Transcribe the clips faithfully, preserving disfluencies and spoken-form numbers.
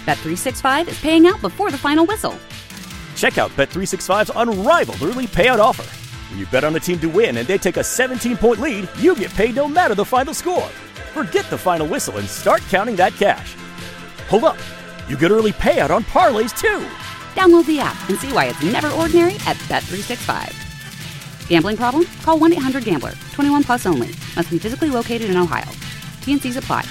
Bet three sixty-five is paying out before the final whistle. Check out Bet three sixty-five's unrivaled early payout offer. When you bet on a team to win and they take a seventeen-point lead, you get paid no matter the final score. Forget the final whistle and start counting that cash. Hold up. You get early payout on parlays, too. Download the app and see why it's never ordinary at Bet three sixty-five. Gambling problem? Call one eight hundred gambler. twenty-one plus only. Must be physically located in Ohio. T and C's apply.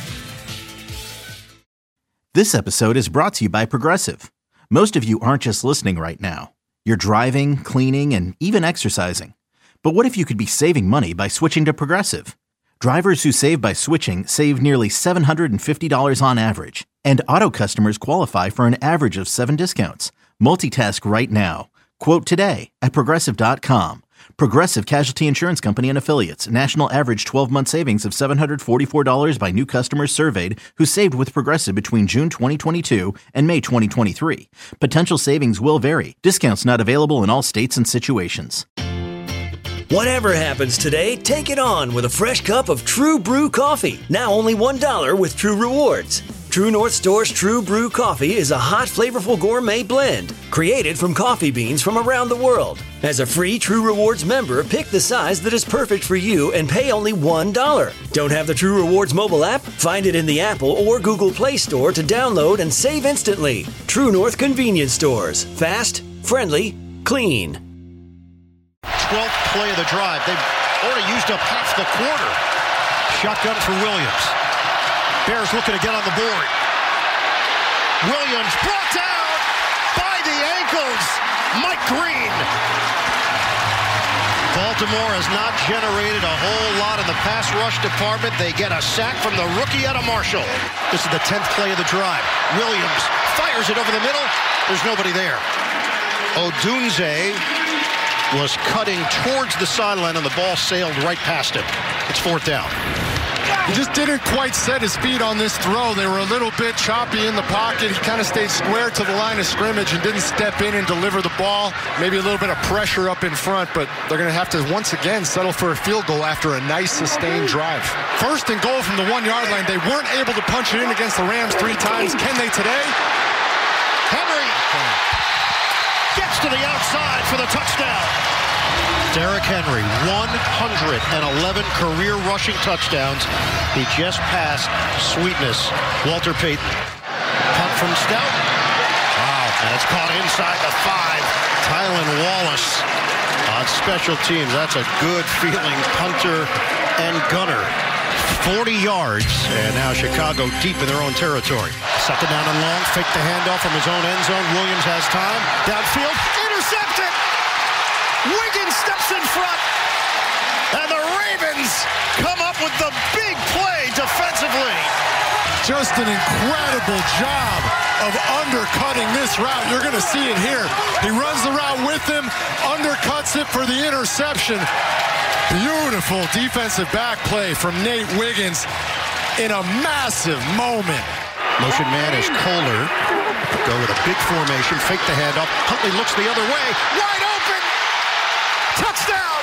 This episode is brought to you by Progressive. Most of you aren't just listening right now. You're driving, cleaning, and even exercising. But what if you could be saving money by switching to Progressive? Drivers who save by switching save nearly seven hundred fifty dollars on average. And auto customers qualify for an average of seven discounts. Multitask right now. Quote today at Progressive dot com. Progressive Casualty Insurance Company and Affiliates. National average twelve-month savings of seven hundred forty-four dollars by new customers surveyed who saved with Progressive between June twenty twenty-two and May twenty twenty-three. Potential savings will vary. Discounts not available in all states and situations. Whatever happens today, take it on with a fresh cup of True Brew coffee. Now only one dollar with True Rewards. True North Store's True Brew coffee is a hot, flavorful gourmet blend created from coffee beans from around the world. As a free True Rewards member, pick the size that is perfect for you and pay only one dollar. Don't have the True Rewards mobile app? Find it in the Apple or Google Play Store to download and save instantly. True North Convenience Stores. Fast, friendly, clean. twelfth play of the drive. They've already used up half the quarter. Shotgun for Williams. Bears looking to get on the board. Williams brought down by the ankles. Mike Green. Baltimore has not generated a whole lot in the pass rush department. They get a sack from the rookie out of Marshall. This is the tenth play of the drive. Williams fires it over the middle. There's nobody there. Odunze was cutting towards the sideline and the ball sailed right past him. It's fourth down. He just didn't quite set his feet on this throw. They were a little bit choppy in the pocket. He kind of stayed square to the line of scrimmage and didn't step in and deliver the ball. Maybe a little bit of pressure up in front, but they're going to have to once again settle for a field goal after a nice sustained drive. First and goal from the one-yard line. They weren't able to punch it in against the Rams three times. Can they today? Henry gets to the outside for the touchdown. Derrick Henry, one hundred eleven career rushing touchdowns. He just passed Sweetness, Walter Payton. Punt from Stout. Wow, and it's caught inside the five. Tylan Wallace on special teams. That's a good feeling punter and gunner. forty yards, and now Chicago deep in their own territory. Second down and long, fake the handoff from his own end zone. Williams has time. Downfield, intercepted! Wiggins steps in front, and the Ravens come up with the big play defensively. Just an incredible job of undercutting this route. You're going to see it here. He runs the route with him, undercuts it for the interception. Beautiful defensive back play from Nate Wiggins in a massive moment. Motion man is Kohler. Go with a big formation, fake the handoff. Huntley looks the other way, wide open! Touchdown!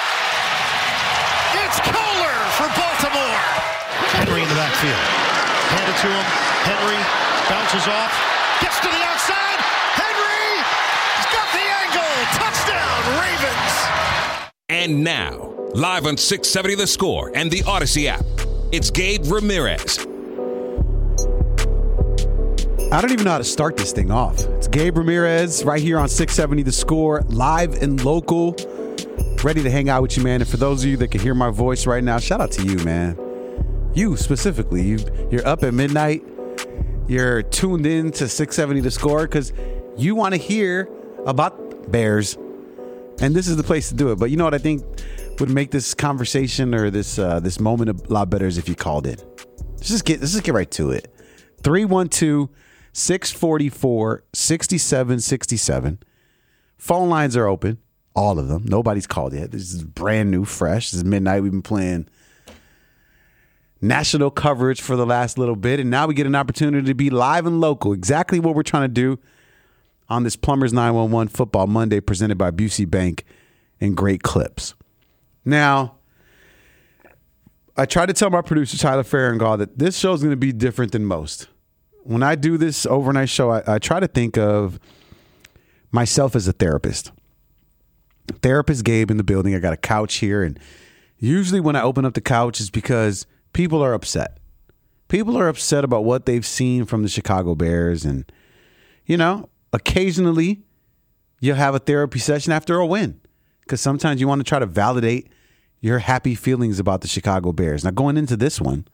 It's Kohler for Baltimore. Henry in the backfield. Hand it to him. Henry bounces off. Gets to the outside. Henry! He's got the angle. Touchdown, Ravens. And now, live on six seventy The Score and the Odyssey app, it's Gabe Ramirez. I don't even know how to start this thing off. It's Gabe Ramirez right here on six seventy The Score, live and local. Ready to hang out with you, man. And for those of you that can hear my voice right now, shout out to you, man. You specifically. You, you're up at midnight. You're tuned in to six seventy The Score because you want to hear about Bears. And this is the place to do it. But you know what I think would make this conversation or this uh, this moment a lot better is if you called in. Let's just get, let's just get right to it. three one two, six four four, six seven six seven. Phone lines are open. All of them. Nobody's called yet. This is brand new, fresh. This is midnight. We've been playing national coverage for the last little bit, and now we get an opportunity to be live and local. Exactly what we're trying to do on this Plumbers nine one one Football Monday presented by Busey Bank and Great Clips. Now, I tried to tell my producer, Tyler Farringall, that this show is going to be different than most. when I do this overnight show, I, I try to think of myself as a therapist. Therapist Gabe in the building. I got a couch here, and usually when I open up the couch, it's because people are upset. People are upset about what they've seen from the Chicago Bears, and you know, occasionally you'll have a therapy session after a win, because sometimes you want to try to validate your happy feelings about the Chicago Bears. Now, going into this one,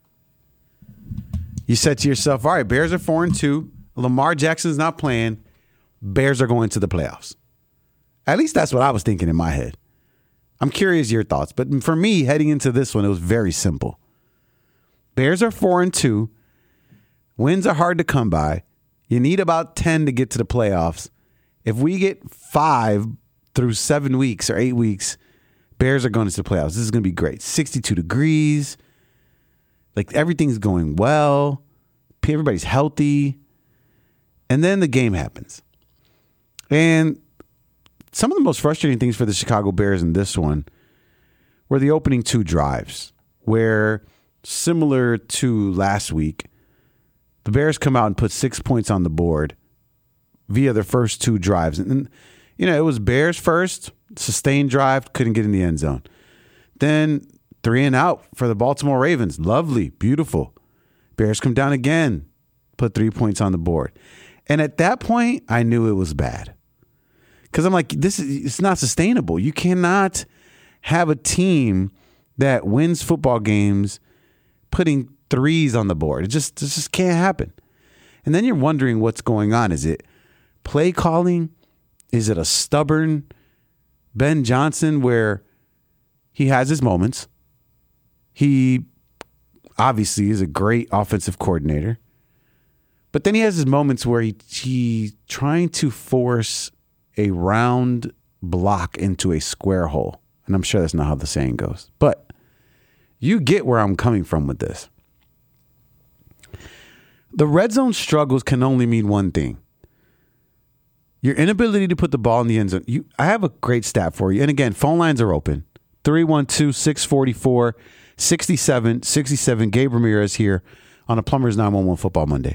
you said to yourself, all right, Bears are four and two. Lamar Jackson's not playing. Bears are going to the playoffs. At least that's what I was thinking in my head. I'm curious your thoughts. But for me, heading into this one, it was very simple. Bears are four and two. Wins are hard to come by. You need about ten to get to the playoffs. If we get five through seven weeks or eight weeks, Bears are going to the playoffs. This is going to be great. sixty-two degrees. Like, everything's going well. Everybody's healthy. And then the game happens. And some of the most frustrating things for the Chicago Bears in this one were the opening two drives, where, similar to last week, the Bears come out and put six points on the board via their first two drives. And, you know, it was Bears first, sustained drive, couldn't get in the end zone. Then three and out for the Baltimore Ravens. Lovely, beautiful. Bears come down again, put three points on the board. And at that point, I knew it was bad. Because I'm like, this is it's not sustainable. You cannot have a team that wins football games putting threes on the board. It just, it just can't happen. And then you're wondering what's going on. Is it play calling? Is it a stubborn Ben Johnson where he has his moments? He obviously is a great offensive coordinator. But then he has his moments where he he's trying to force a round block into a square hole. And I'm sure that's not how the saying goes. But you get where I'm coming from with this. The red zone struggles can only mean one thing. Your inability to put the ball in the end zone. You, I have a great stat for you. And again, phone lines are open. three one two, six four four, six seven six seven. Gabe Ramirez here on a Plumbers nine one one Football Monday.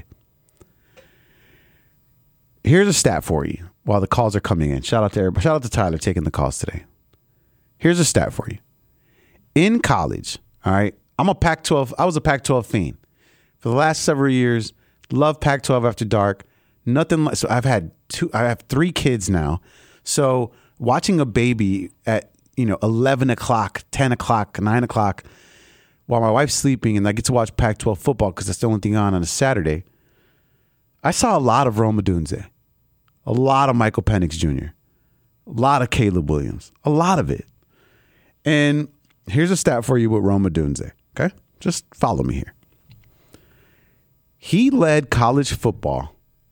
Here's a stat for you while the calls are coming in. Shout out to everybody. Shout out to Tyler taking the calls today. Here's a stat for you. In college, all right, I'm a Pac twelve. I was a Pac twelve fiend for the last several years. Love Pac twelve After Dark. Nothing like, so I've had two, I have three kids now. So watching a baby at, you know, eleven o'clock, ten o'clock, nine o'clock while my wife's sleeping and I get to watch Pac twelve football because that's the only thing on on a Saturday. I saw a lot of Rome Odunze, a lot of Michael Penix Junior, a lot of Caleb Williams, a lot of it. And here's a stat for you with Rome Odunze, okay? Just follow me here. He led college football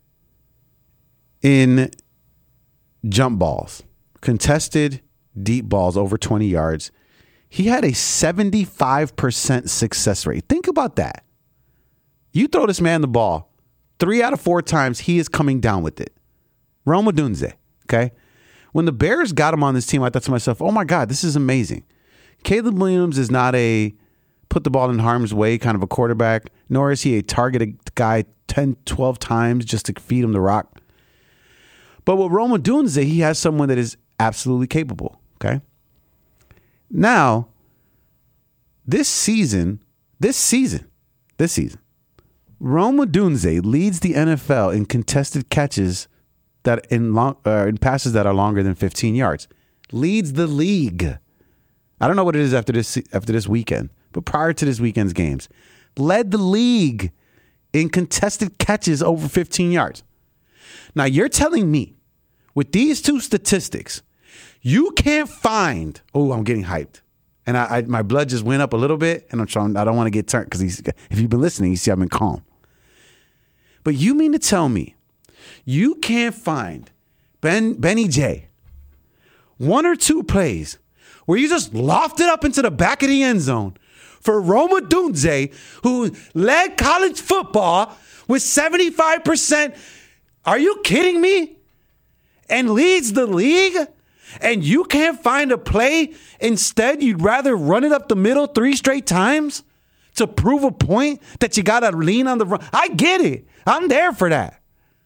in jump balls, contested deep balls over twenty yards. He had a seventy-five percent success rate. Think about that. You throw this man the ball, three out of four times he is coming down with it. Rome Odunze, okay? When the Bears got him on this team, I thought to myself, oh my God, this is amazing. Caleb Williams is not a put the ball in harm's way kind of a quarterback, nor is he a targeted guy ten, twelve times just to feed him the rock. But with Rome Odunze, he has someone that is absolutely capable, okay? Now, this season, this season, this season, Rome Odunze leads the N F L in contested catches that in long uh, in passes that are longer than fifteen yards. Leads the league. I don't know what it is after this after this weekend, but prior to this weekend's games, led the league in contested catches over fifteen yards. Now, you're telling me with these two statistics, you can't find, oh, I'm getting hyped. And I, I my blood just went up a little bit, and I'm trying, I don't want to get turned because if you've been listening, you see I've been calm. But you mean to tell me you can't find Ben Benny J one or two plays where you just lofted up into the back of the end zone for Rome Odunze, who led college football with seventy-five percent. Are you kidding me? And leads the league? And you can't find a play? Instead, you'd rather run it up the middle three straight times to prove a point that you got to lean on the run. I get it. I'm there for that.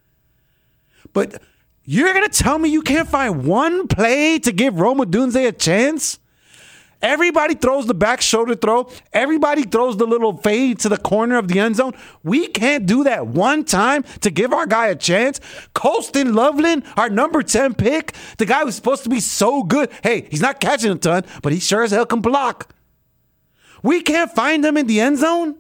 But you're going to tell me you can't find one play to give Rome Odunze a chance? Everybody throws the back shoulder throw. Everybody throws the little fade to the corner of the end zone. We can't do that one time to give our guy a chance. Colston Loveland, our number ten pick, the guy who's supposed to be so good. Hey, he's not catching a ton, but he sure as hell can block. We can't find him in the end zone?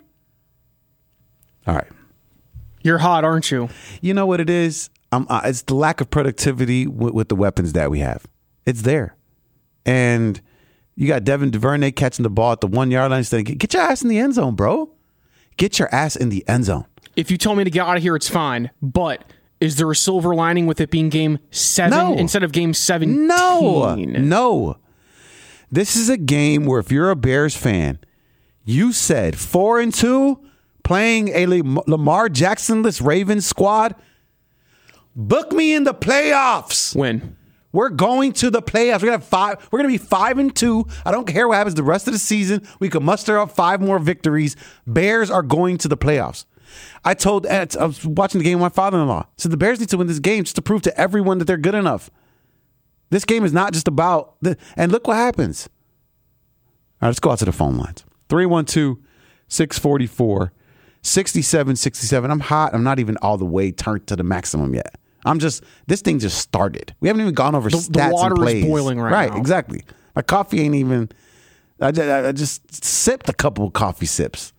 All right. You're hot, aren't you? You know what it is? Um, uh, it's the lack of productivity with, with the weapons that we have. It's there. And you got Devin DuVernay catching the ball at the one-yard line. Saying, get your ass in the end zone, bro. Get your ass in the end zone. If you tell me to get out of here, it's fine. But is there a silver lining with it being game seven no. instead of game seventeen? No. No. This is a game where if you're a Bears fan, you said four and two, playing a Lamar Jackson-less Ravens squad, book me in the playoffs. When? We're going to the playoffs. We're gonna have five. We're gonna be five and two. I don't care what happens the rest of the season. We could muster up five more victories. Bears are going to the playoffs. I told. I was watching the game with my father-in-law. So the Bears need to win this game just to prove to everyone that they're good enough. This game is not just about the. And look what happens. All right, let's go out to the phone lines. three one two, six four four, six seven six seven. I'm hot. I'm not even all the way turned to the maximum yet. I'm just, this thing just started. We haven't even gone over the, stats the water and plays. is boiling right, right now. Right, exactly. My coffee ain't even, I just, I just sipped a couple of coffee sips.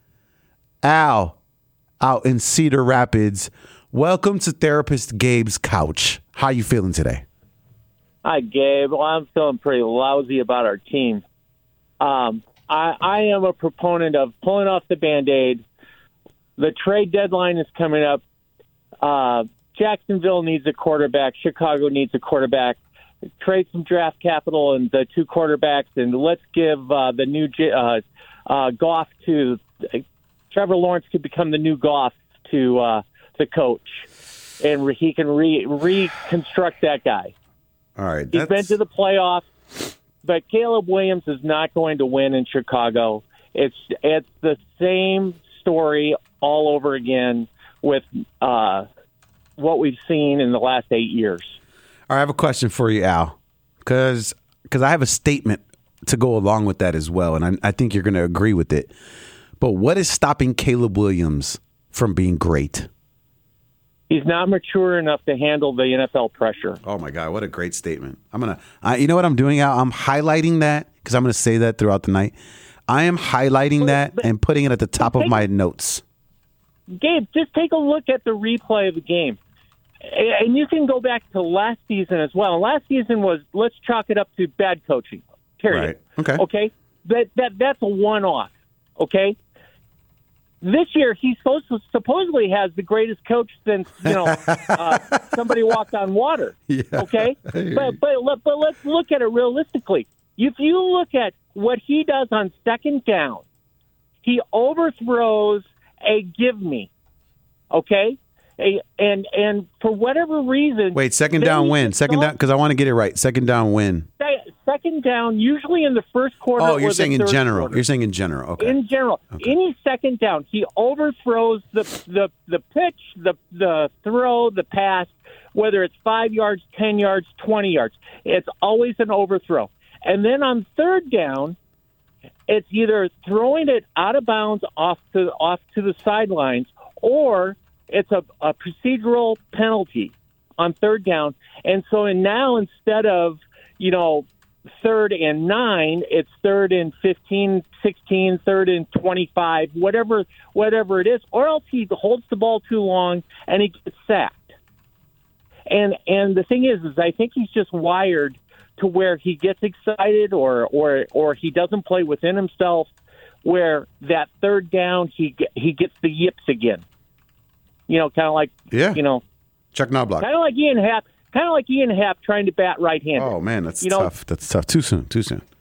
Al, out in Cedar Rapids, welcome to Therapist Gabe's Couch. How you feeling today? Hi, Gabe. Well, I'm feeling pretty lousy about our team. Um, I, I am a proponent of pulling off the Band-Aid. The trade deadline is coming up. Uh, Jacksonville needs a quarterback. Chicago needs a quarterback. Trade some draft capital and the two quarterbacks, and let's give uh, the new uh, uh, Goff to uh, Trevor Lawrence could become the new Goff to uh, the coach, and re- he can re- reconstruct that guy. All right, he's been to the playoffs, but Caleb Williams is not going to win in Chicago. It's it's the same story all over again with. Uh, what we've seen in the last eight years. All right, I have a question for you, Al, because because I have a statement to go along with that as well, and I, I think you're going to agree with it. But what is stopping Caleb Williams from being great? He's not mature enough to handle the N F L pressure. Oh, my God, what a great statement. I'm going to, you know what I'm doing, Al? I'm highlighting that because I'm going to say that throughout the night. I am highlighting but, that but, and putting it at the top of my notes. Gabe, just take a look at the replay of the game. And you can go back to last season as well. Last season was, let's chalk it up to bad coaching, period. Right. Okay. Okay? That, that, that's a one-off, okay? This year, he supposed to, supposedly has the greatest coach since, you know, uh, somebody walked on water, yeah. okay? But, but, but let's look at it realistically. If you look at what he does on second down, he overthrows a give me, okay? A, and and for whatever reason... Wait, second down win. Second down, because I want to get it right. Second down win. Second down, usually in the first quarter. Oh, you're saying in general. Quarter. You're saying in general. Okay. In general. Okay. Any second down, he overthrows the, the, the pitch, the, the throw, the pass, whether it's five yards, ten yards, twenty yards. It's always an overthrow. And then on third down, it's either throwing it out of bounds off to off to the sidelines, or it's a, a procedural penalty on third down. And so and now instead of, you know, third and nine, it's third and fifteen, sixteen, third and twenty-five, whatever whatever it is, or else he holds the ball too long and he gets sacked. And and the thing is, is I think he's just wired to where he gets excited or or or he doesn't play within himself, where that third down he he gets the yips again. You know, kind of like yeah. you know, Chuck Knobloch. Kind of like Ian Happ, kind of like Ian Happ trying to bat right-handed. Oh man, that's you tough. Know? That's tough. Too soon. Too soon.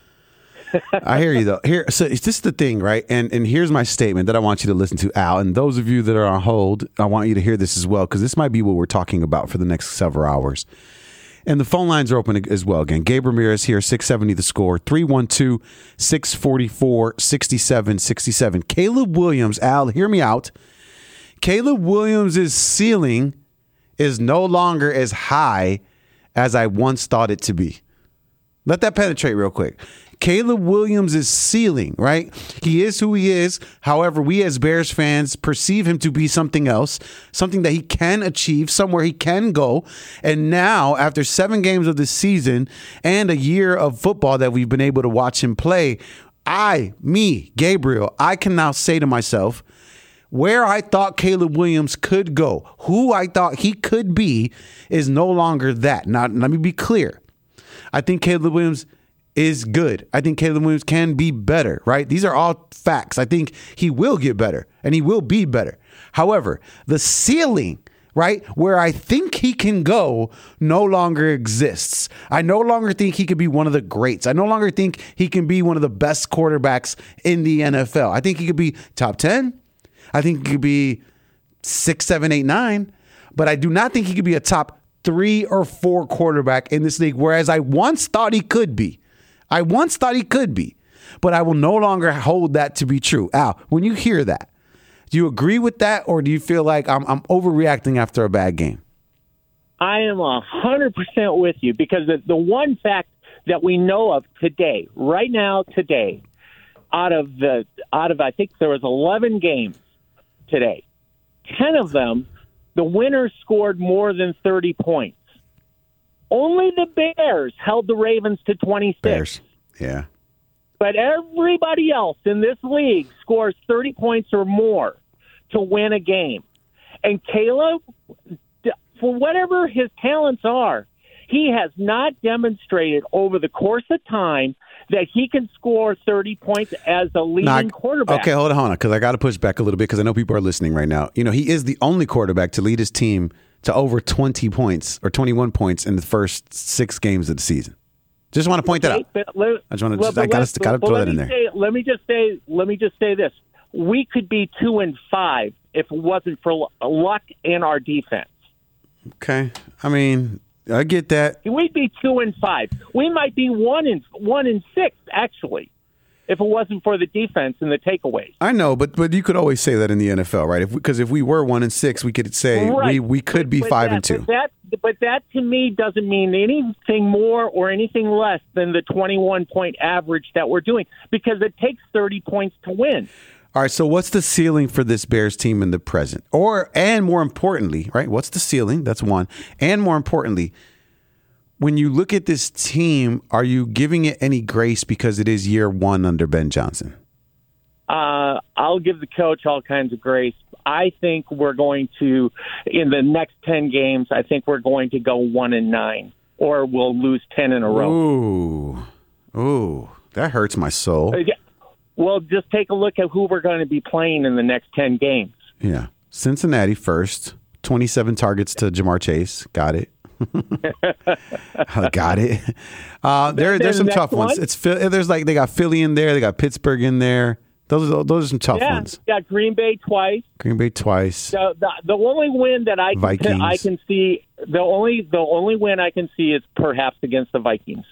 I hear you though. Here, so this is the thing, right? And and here's my statement that I want you to listen to, Al. And those of you that are on hold, I want you to hear this as well, because this might be what we're talking about for the next several hours. And the phone lines are open as well. Again, Gabe Ramirez here, six seventy The Score, three one two, six four four, six seven six seven. Caleb Williams, Al, hear me out. Caleb Williams' ceiling is no longer as high as I once thought it to be. Let that penetrate real quick. Caleb Williams' ceiling, right? He is who he is. However, we as Bears fans perceive him to be something else, something that he can achieve, somewhere he can go. And now, after seven games of the season and a year of football that we've been able to watch him play, I, me, Gabriel, I can now say to myself, where I thought Caleb Williams could go, who I thought he could be, is no longer that. Now, let me be clear. I think Caleb Williams is good. I think Caleb Williams can be better, right? These are all facts. I think he will get better and he will be better. However, the ceiling, right, where I think he can go no longer exists. I no longer think he could be one of the greats. I no longer think he can be one of the best quarterbacks in the N F L. I think he could be top ten. I think he could be six, seven, eight, nine. But I do not think he could be a top three or four quarterback in this league, whereas I once thought he could be. I once thought he could be, but I will no longer hold that to be true. Al, when you hear that, do you agree with that, or do you feel like I'm, I'm overreacting after a bad game? I am one hundred percent with you, because the, the one fact that we know of today, right now, today, out of the out of I think there was eleven games today, ten of them, the winner scored more than thirty points. Only the Bears held the Ravens to twenty-six. Bears, yeah. But everybody else in this league scores thirty points or more to win a game. And Caleb, for whatever his talents are, he has not demonstrated over the course of time that he can score thirty points as a leading now, I, quarterback. Okay, hold on, hold on, because I got to push back a little bit because I know people are listening right now. You know, he is the only quarterback to lead his team to over twenty points or twenty-one points in the first six games of the season. Just want to point okay, that out. Let, I just want to. Just, I got to got to throw that in there. Say, let me just say. Let me just say this: we could be two and five if it wasn't for luck in our defense. Okay, I mean, I get that. We'd be two and five. We might be one and one and six actually, if it wasn't for the defense and the takeaways. I know, but but you could always say that in the N F L, right? Because if, if we were one and six, we could say right. we, we could but, be but five that, and two. But that, but that to me doesn't mean anything more or anything less than the twenty-one point average that we're doing, because it takes thirty points to win. All right, so what's the ceiling for this Bears team in the present? Or, and more importantly, right, what's the ceiling? That's one. And more importantly, when you look at this team, are you giving it any grace because it is year one under Ben Johnson? Uh, I'll give the coach all kinds of grace. I think we're going to, in the next ten games, I think we're going to go one and nine, or we'll lose ten in a row. Ooh, ooh, that hurts my soul. Well, just take a look at who we're going to be playing in the next ten games. Yeah, Cincinnati first, twenty-seven targets to Jamar Chase. Got it. Got it. Uh, there, there's some tough one? ones. It's there's like they got Philly in there, they got Pittsburgh in there. Those are those are some tough yeah, ones. Yeah, Green Bay twice. Green Bay twice. The, the, the only win that I can, I can see the only the only win I can see is perhaps against the Vikings.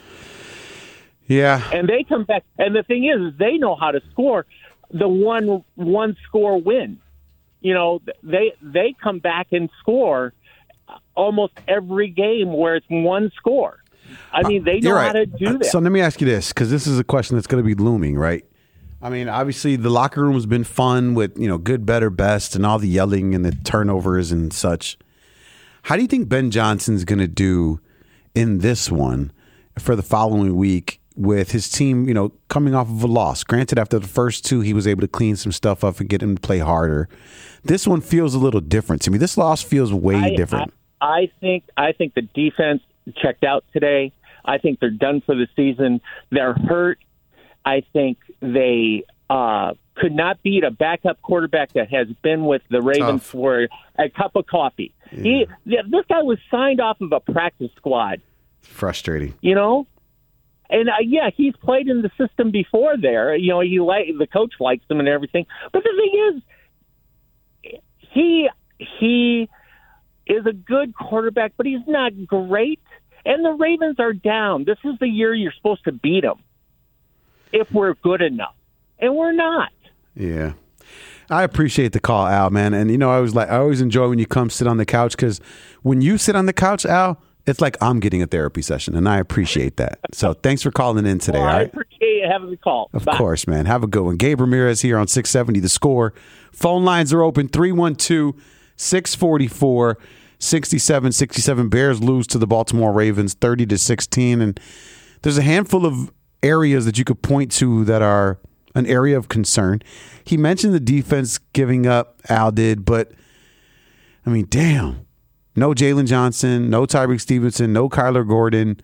Yeah, and they come back. And the thing is, is they know how to score the one one score win. You know, they they come back and score almost every game where it's one score. I mean, they know right. how to do that. So let me ask you this, because this is a question that's going to be looming, right? I mean, obviously, the locker room has been fun with, you know, good, better, best, and all the yelling and the turnovers and such. How do you think Ben Johnson's going to do in this one for the following week with his team, you know, coming off of a loss? Granted, after the first two, he was able to clean some stuff up and get him to play harder. This one feels a little different to me. This loss feels way I, different. I, I think I think the defense checked out today. I think they're done for the season. They're hurt. I think they uh, could not beat a backup quarterback that has been with the Ravens Tough. for a cup of coffee. Yeah. He, this guy was signed off of a practice squad. Frustrating. You know? And, uh, yeah, he's played in the system before there. You know, he like the coach likes him and everything. But the thing is, he he is a good quarterback, but he's not great. And the Ravens are down. This is the year you're supposed to beat them if we're good enough. And we're not. Yeah. I appreciate the call, Al, man. And, you know, I was like, I always enjoy when you come sit on the couch, because when you sit on the couch, Al, it's like I'm getting a therapy session, and I appreciate that. So thanks for calling in today, well, all I right? appreciate having the call. Of Bye. course, man. Have a good one. Gabe Ramirez here on six seventy The Score. Phone lines are open, three one two, six four four, six seven six seven. Bears lose to the Baltimore Ravens thirty to sixteen. And there's a handful of areas that you could point to that are an area of concern. He mentioned the defense giving up, Al did, but, I mean, damn. No Jalen Johnson, no Tyreek Stevenson, no Kyler Gordon.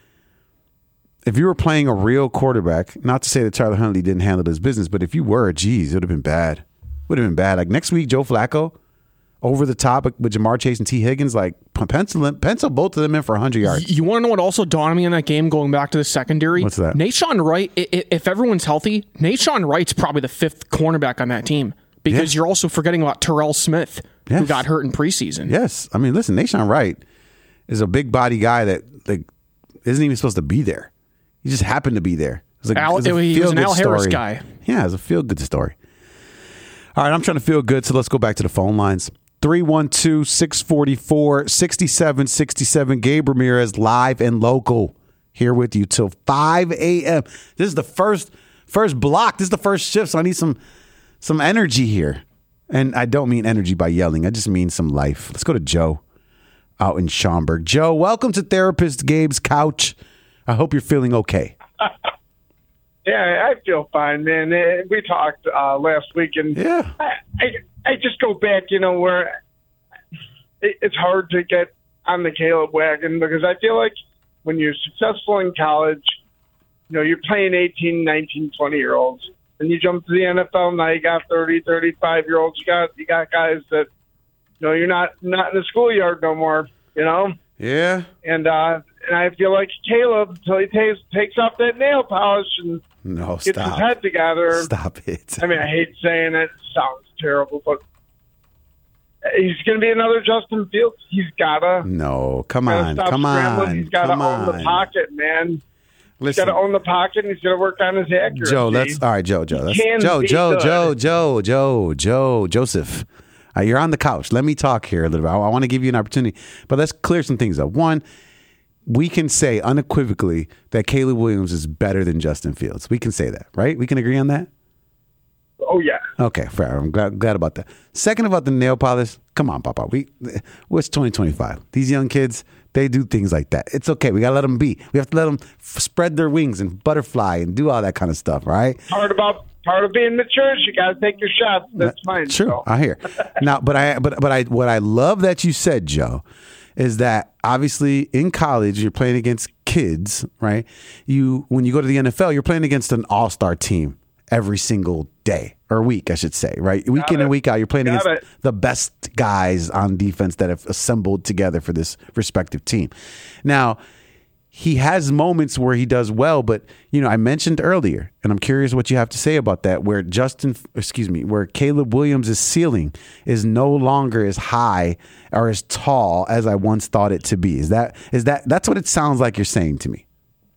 If you were playing a real quarterback, not to say that Tyler Huntley didn't handle his business, but if you were, geez, it would have been bad. Would have been bad. Like next week, Joe Flacco, over the top with Jamar Chase and T. Higgins, like pencil, pencil both of them in for one hundred yards. You want to know what also dawned on me in that game, going back to the secondary? What's that? Nashawn Wright, if everyone's healthy, Nashawn Wright's probably the fifth cornerback on that team, because yeah. you're also forgetting about Terrell Smith, yes. who got hurt in preseason. Yes. I mean, listen, Nashawn Wright is a big body guy that like isn't even supposed to be there. He just happened to be there. It was, like, Al, it was a he was an Al Harris story. guy. Yeah, it was a feel-good story. All right, I'm trying to feel good, so let's go back to the phone lines. three one two, six four four, six seven six seven. Gabe Ramirez, live and local, here with you till five a.m. This is the first first block. This is the first shift, so I need some some energy here. And I don't mean energy by yelling. I just mean some life. Let's go to Joe out in Schaumburg. Joe, welcome to Therapist Gabe's Couch. I hope you're feeling okay. Yeah, I feel fine, man. We talked uh, last week, and yeah. I, I I just go back, you know, where it, it's hard to get on the Caleb wagon, because I feel like when you're successful in college, you know, you're playing eighteen, nineteen, twenty-year-olds, and you jump to the N F L, now you got thirty, thirty-five-year-olds. You got you got guys that, you know, you're not, not in the schoolyard no more, you know? Yeah. And uh, and I feel like Caleb, until he takes, takes off that nail polish and no, gets stop. his head together. Stop it. I mean, I hate saying it. It sounds terrible, but he's going to be another Justin Fields. He's got to. No, come on. Come on. He's got to own on. the pocket, man. Listen. He's got to own the pocket, and he's got to work on his accuracy. Joe, let's. All right, Joe, Joe. Let's, Joe, Joe, Joe, Joe, Joe, Joe, Joe, Joseph. Uh, you're on the couch. Let me talk here a little bit. I, I want to give you an opportunity, but let's clear some things up. One, we can say unequivocally that Caleb Williams is better than Justin Fields. We can say that, right? We can agree on that? Oh, yeah. Okay, fair. I'm glad, glad about that. Second, about the nail polish. Come on, Papa. We, what's twenty twenty-five? These young kids, they do things like that. It's okay. We got to let them be. We have to let them f- spread their wings and butterfly and do all that kind of stuff, right? Part about part of being mature is you got to take your shots. That's fine. True. So. I hear. Now, but I, but but I, what I love that you said, Joe, is that obviously in college you're playing against kids, right? You when you go to the N F L, you're playing against an all-star team every single day or week, I should say, right? Week in and week out, you're playing Got against it. the best guys on defense that have assembled together for this respective team. Now, he has moments where he does well, but, you know, I mentioned earlier, and I'm curious what you have to say about that, where Justin, excuse me, where Caleb Williams' ceiling is no longer as high or as tall as I once thought it to be. Is that, is that, that's what it sounds like you're saying to me.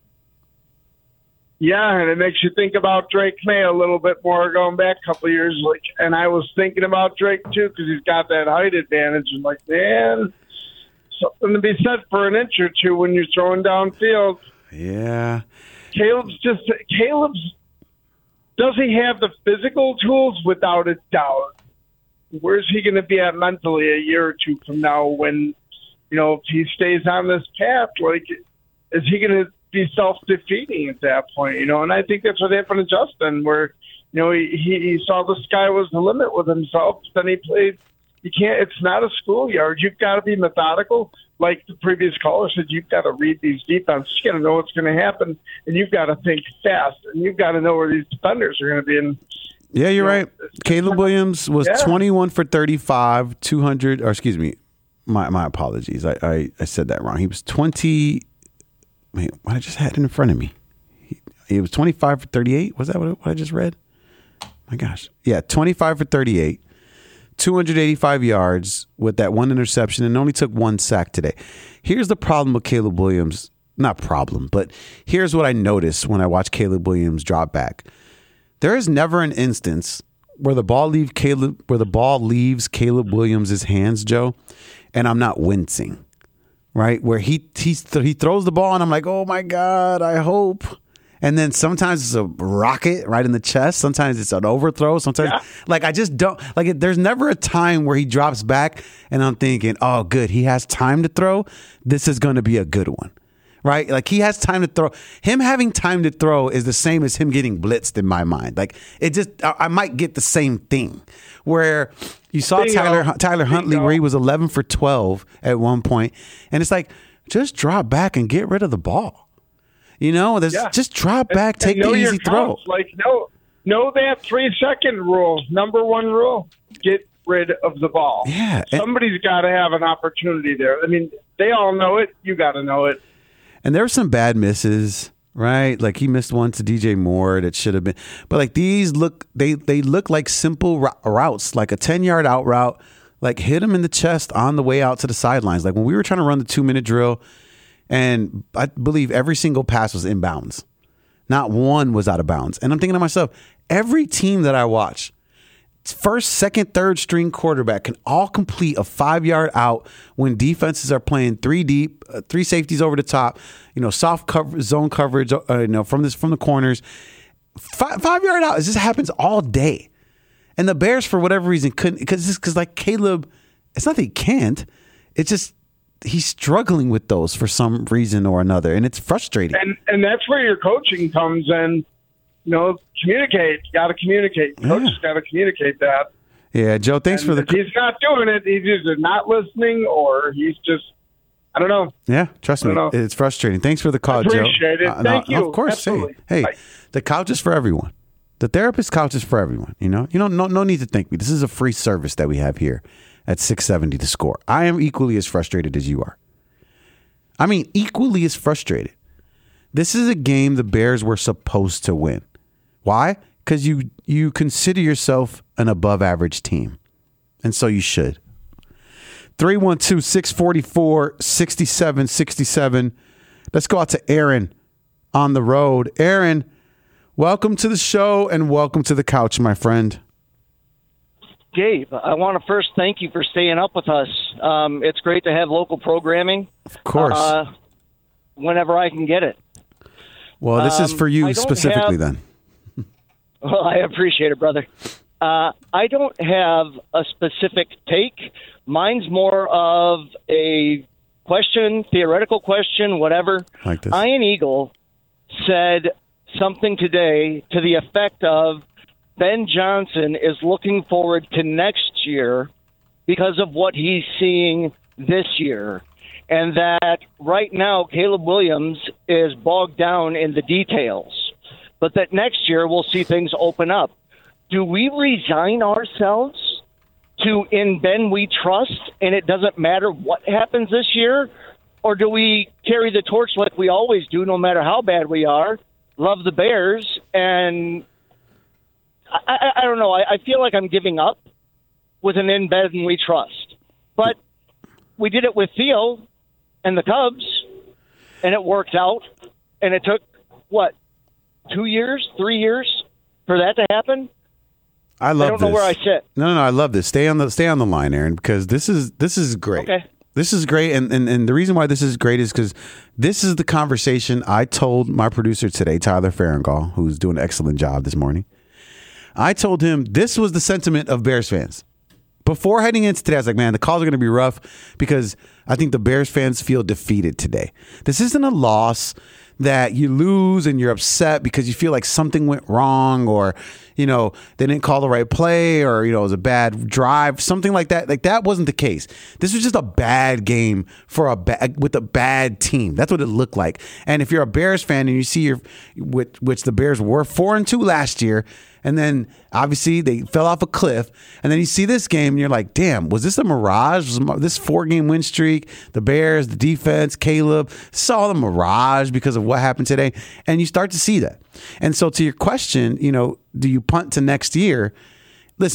Yeah, and it makes you think about Drake May a little bit more going back a couple of years. Like, and I was thinking about Drake too, because he's got that height advantage. And like, man, something to be said for an inch or two when you're throwing downfield. Yeah. Caleb's just Caleb's. Does he have the physical tools? Without a doubt. Where's he going to be at mentally a year or two from now? When, you know, if he stays on this path, like, is he going to be self-defeating at that point, you know? And I think that's what happened to Justin, where, you know, he, he saw the sky was the limit with himself. Then he played. You can't. It's not a schoolyard. You've got to be methodical. Like the previous caller said, you've got to read these defenses. You got to know what's going to happen, and you've got to think fast, and you've got to know where these defenders are going to be. And yeah, you're you know, right. Caleb Williams was yeah. twenty-one for thirty-five, two hundred, or excuse me, my my apologies. I, I, I said that wrong. He was twenty. Wait, what I just had it in front of me. He, he was twenty-five for thirty-eight. Was that what, what I just read? My gosh. Yeah, twenty-five for thirty-eight, two hundred eighty-five yards with that one interception and only took one sack today. Here's the problem with Caleb Williams. Not problem, but here's what I noticed when I watch Caleb Williams drop back. There is never an instance where the ball leave Caleb where the ball leaves Caleb Williams' hands, Joe, and I'm not wincing. Right? Where he he he throws the ball and I'm like, "Oh my God, I hope." And then sometimes it's a rocket right in the chest. Sometimes it's an overthrow. Sometimes, yeah. like, I just don't like it. There's never a time where he drops back and I'm thinking, oh, good. He has time to throw. This is going to be a good one, right? Like, he has time to throw. Him having time to throw is the same as him getting blitzed in my mind. Like, it just, I, I might get the same thing where you saw Bingo. Tyler Tyler Huntley Bingo. where he was eleven for twelve at one point. And it's like, just drop back and get rid of the ball. You know, there's yeah. just drop back, and, take and the easy throw. Like, no, know that three second rule, number one rule: get rid of the ball. Yeah, somebody's got to have an opportunity there. I mean, they all know it. You got to know it. And there were some bad misses, right? Like he missed one to D J Moore that should have been. But like these look, they they look like simple routes, like a ten yard out route. Like hit him in the chest on the way out to the sidelines. Like when we were trying to run the two minute drill. And I believe every single pass was inbounds. Not one was out of bounds. And I'm thinking to myself, every team that I watch, first, second, third string quarterback can all complete a five-yard out when defenses are playing three deep, uh, three safeties over the top, you know, soft cover, zone coverage, uh, you know, from this from the corners. Five, five-yard out. It just happens all day. And the Bears, for whatever reason, couldn't, because because like Caleb, it's not that he can't. It's just, he's struggling with those for some reason or another, and it's frustrating. And and that's where your coaching comes in. You know, communicate. You got to communicate. Coach yeah. got to communicate that. Yeah, Joe, thanks and for the... If he's not doing it, he's either not listening or he's just, I don't know. Yeah, trust me, know. It's frustrating. Thanks for the call, Joe. Appreciate it. Uh, Thank no, you. Of course. Absolutely. Hey, hey Bye. The couch is for everyone. The therapist couch is for everyone. You know, you know, no, no need to thank me. This is a free service that we have here at six seventy The Score. I am equally as frustrated as you are. I mean, equally as frustrated. This is a game the Bears were supposed to win. Why? Because you you consider yourself an above-average team. And so you should. three one two, six four four, six seven six seven. Let's go out to Aaron on the road. Aaron, welcome to the show and welcome to the couch, my friend. Gabe, I want to first thank you for staying up with us. Um, it's great to have local programming. Of course. Uh, whenever I can get it. Well, this um, is for you specifically have, then. Well, I appreciate it, brother. Uh, I don't have a specific take. Mine's more of a question, theoretical question, whatever. Like this. Ian Eagle said something today to the effect of, Ben Johnson is looking forward to next year because of what he's seeing this year. And that right now, Caleb Williams is bogged down in the details. But that next year, we'll see things open up. Do we resign ourselves to in Ben we trust, and it doesn't matter what happens this year? Or do we carry the torch like we always do, no matter how bad we are, love the Bears, and... I, I, I don't know. I, I feel like I'm giving up with an in Ben we trust. But we did it with Theo and the Cubs, and it worked out. And it took, what, two years, three years for that to happen? I love I don't this. know where I sit. No, no, no. I love this. Stay on the stay on the line, Aaron, because this is this is great. Okay. This is great, and, and, and the reason why this is great is because this is the conversation I told my producer today, Tyler Farringall, who's doing an excellent job this morning. I told him this was the sentiment of Bears fans. Before heading into today, I was like, man, the calls are going to be rough because I think the Bears fans feel defeated today. This isn't a loss that you lose and you're upset because you feel like something went wrong or, you know, they didn't call the right play or, you know, it was a bad drive, something like that. Like that wasn't the case. This was just a bad game for a bad, with a bad team. That's what it looked like. And if you're a Bears fan and you see your, which, which the Bears were four and two last year, and then obviously they fell off a cliff. And then you see this game and you're like, damn, was this a mirage? Was this four game win streak? The Bears, the defense, Caleb, saw the mirage because of what happened today. And you start to see that. And so to your question, you know, do you punt to next year? Listen,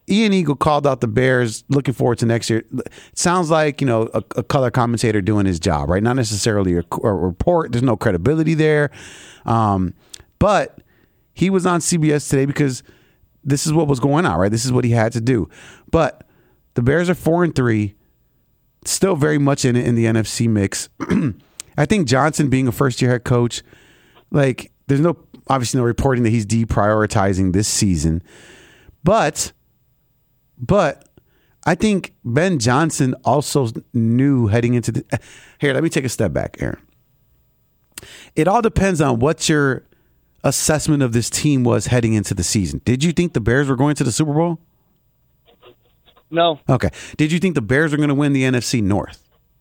Ian Eagle called out the Bears, looking forward to next year. It sounds like, you know, a, a color commentator doing his job, right? Not necessarily a, a report. There's no credibility there. Um, but he was on C B S today because this is what was going on, right? This is what he had to do. But the Bears are four and three, still very much in it in the N F C mix. I think Johnson being a first-year head coach, like, there's no obviously no reporting that he's deprioritizing this season. But, but I think Ben Johnson also knew heading into the. Here, let me take a step back, Aaron. It all depends on what your assessment of this team was heading into the season. Did you think the Bears were going to the Super Bowl? No. Okay. Did you think the Bears were going to win the N F C North?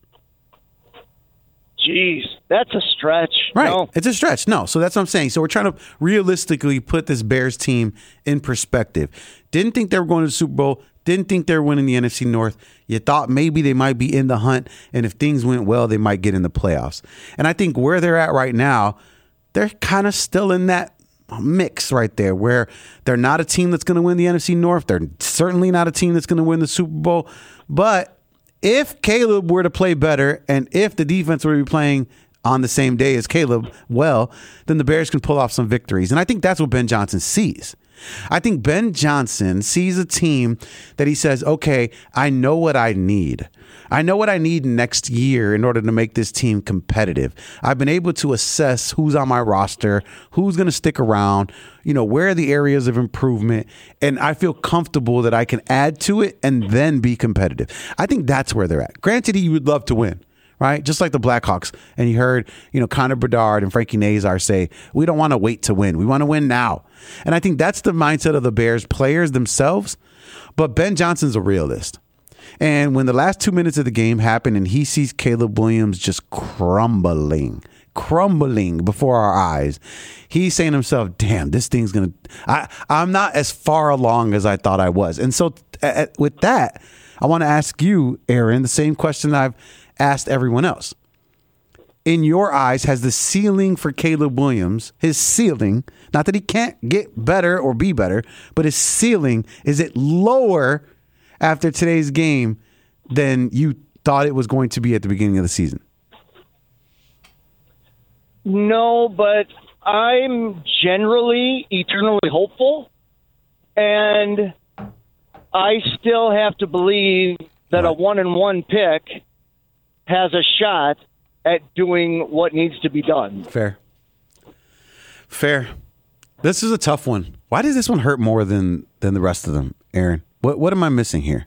Jeez, that's a stretch. Right. No. It's a stretch. No. So that's what I'm saying. So we're trying to realistically put this Bears team in perspective. Didn't think they were going to the Super Bowl. Didn't think they were winning the N F C North. You thought maybe they might be in the hunt, and if things went well, they might get in the playoffs. And I think where they're at right now, they're kind of still in that mix right there where they're not a team that's going to win the N F C North. They're certainly not a team that's going to win the Super Bowl. But if Caleb were to play better and if the defense were to be playing on the same day as Caleb well, then the Bears can pull off some victories. And I think that's what Ben Johnson sees. I think Ben Johnson sees a team that he says, okay, I know what I need. I know what I need next year in order to make this team competitive. I've been able to assess who's on my roster, who's going to stick around, you know, where are the areas of improvement, and I feel comfortable that I can add to it and then be competitive. I think that's where they're at. Granted, he would love to win, right? Just like the Blackhawks. And you heard, you know, Connor Bedard and Frankie Nazar say, we don't want to wait to win. We want to win now. And I think that's the mindset of the Bears players themselves. But Ben Johnson's a realist. And when the last two minutes of the game happen and he sees Caleb Williams just crumbling, crumbling before our eyes, he's saying to himself, damn, this thing's going to, I, I'm not as far along as I thought I was. And so uh, with that, I want to ask you, Aaron, the same question I've asked everyone else. In your eyes, has the ceiling for Caleb Williams, his ceiling, not that he can't get better or be better, but his ceiling, is it lower after today's game than you thought it was going to be at the beginning of the season? No, but I'm generally eternally hopeful, and I still have to believe that a one and one pick has a shot at doing what needs to be done. Fair. Fair. This is a tough one. Why does this one hurt more than than the rest of them, Aaron? What what am I missing here?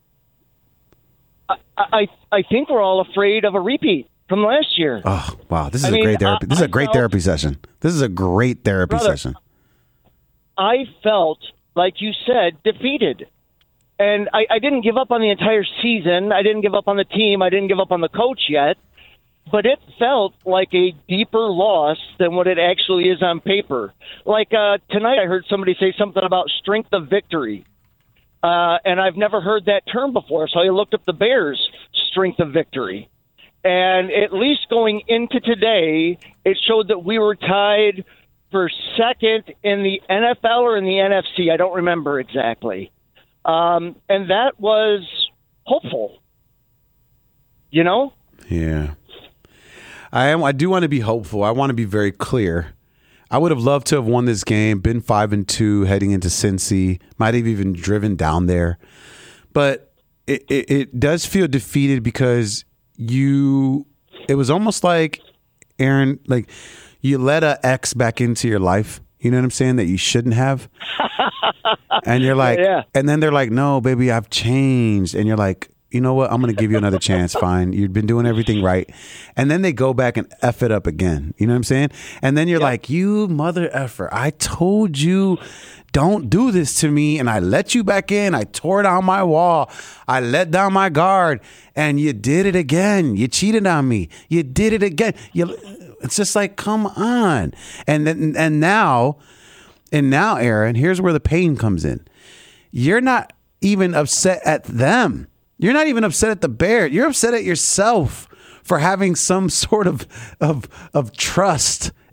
I I, I think we're all afraid of a repeat from last year. Oh, wow. This is I a mean, great therapy. I, This is a I great felt, therapy session. This is a great therapy brother, session. I felt, like you said, defeated. And I, I didn't give up on the entire season. I didn't give up on the team. I didn't give up on the coach yet. But it felt like a deeper loss than what it actually is on paper. Like uh, tonight I heard somebody say something about strength of victory. Uh, and I've never heard that term before. So I looked up the Bears' strength of victory. And at least going into today, it showed that we were tied for second in the N F L or in the N F C. I don't remember exactly. Um, and that was hopeful. You know? Yeah. I am. I do want to be hopeful. I want to be very clear. I would have loved to have won this game, been five and two heading into Cincy, might have even driven down there. But it, it, it does feel defeated because you, it was almost like, Aaron, like you let a ex back into your life. You know what I'm saying? That you shouldn't have. And you're like, yeah. And then they're like, no, baby, I've changed. And you're like, you know what? I'm going to give you another chance. Fine. You've been doing everything right. And then they go back and F it up again. You know what I'm saying? And then you're yeah. like, you mother effer. I told you don't do this to me. And I let you back in. I tore down my wall. I let down my guard. And you did it again. You cheated on me. You did it again. You, it's just like, come on. And then, and now, and now, Aaron, here's where the pain comes in. You're not even upset at them. You're not even upset at the Bears. You're upset at yourself for having some sort of, of, of trust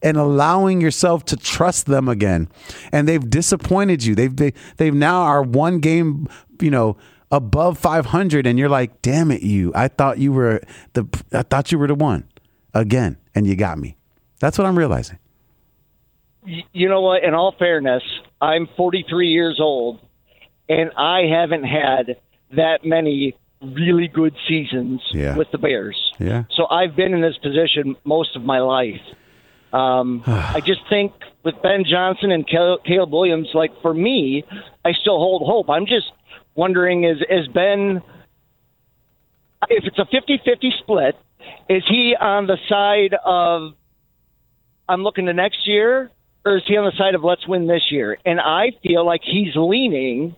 and allowing yourself to trust them again. And they've disappointed you. They've they, they've now are one game, you know, above five hundred, and you're like, damn it, you. I thought you were the I thought you were the one again, and you got me. That's what I'm realizing. You know what? In all fairness, I'm forty-three years old, and I haven't had that many really good seasons yeah. with the Bears. Yeah. So I've been in this position most of my life. Um, I just think with Ben Johnson and Caleb Williams, like for me, I still hold hope. I'm just wondering, is, is Ben, if it's a fifty-fifty split, is he on the side of I'm looking to next year, or is he on the side of let's win this year? And I feel like he's leaning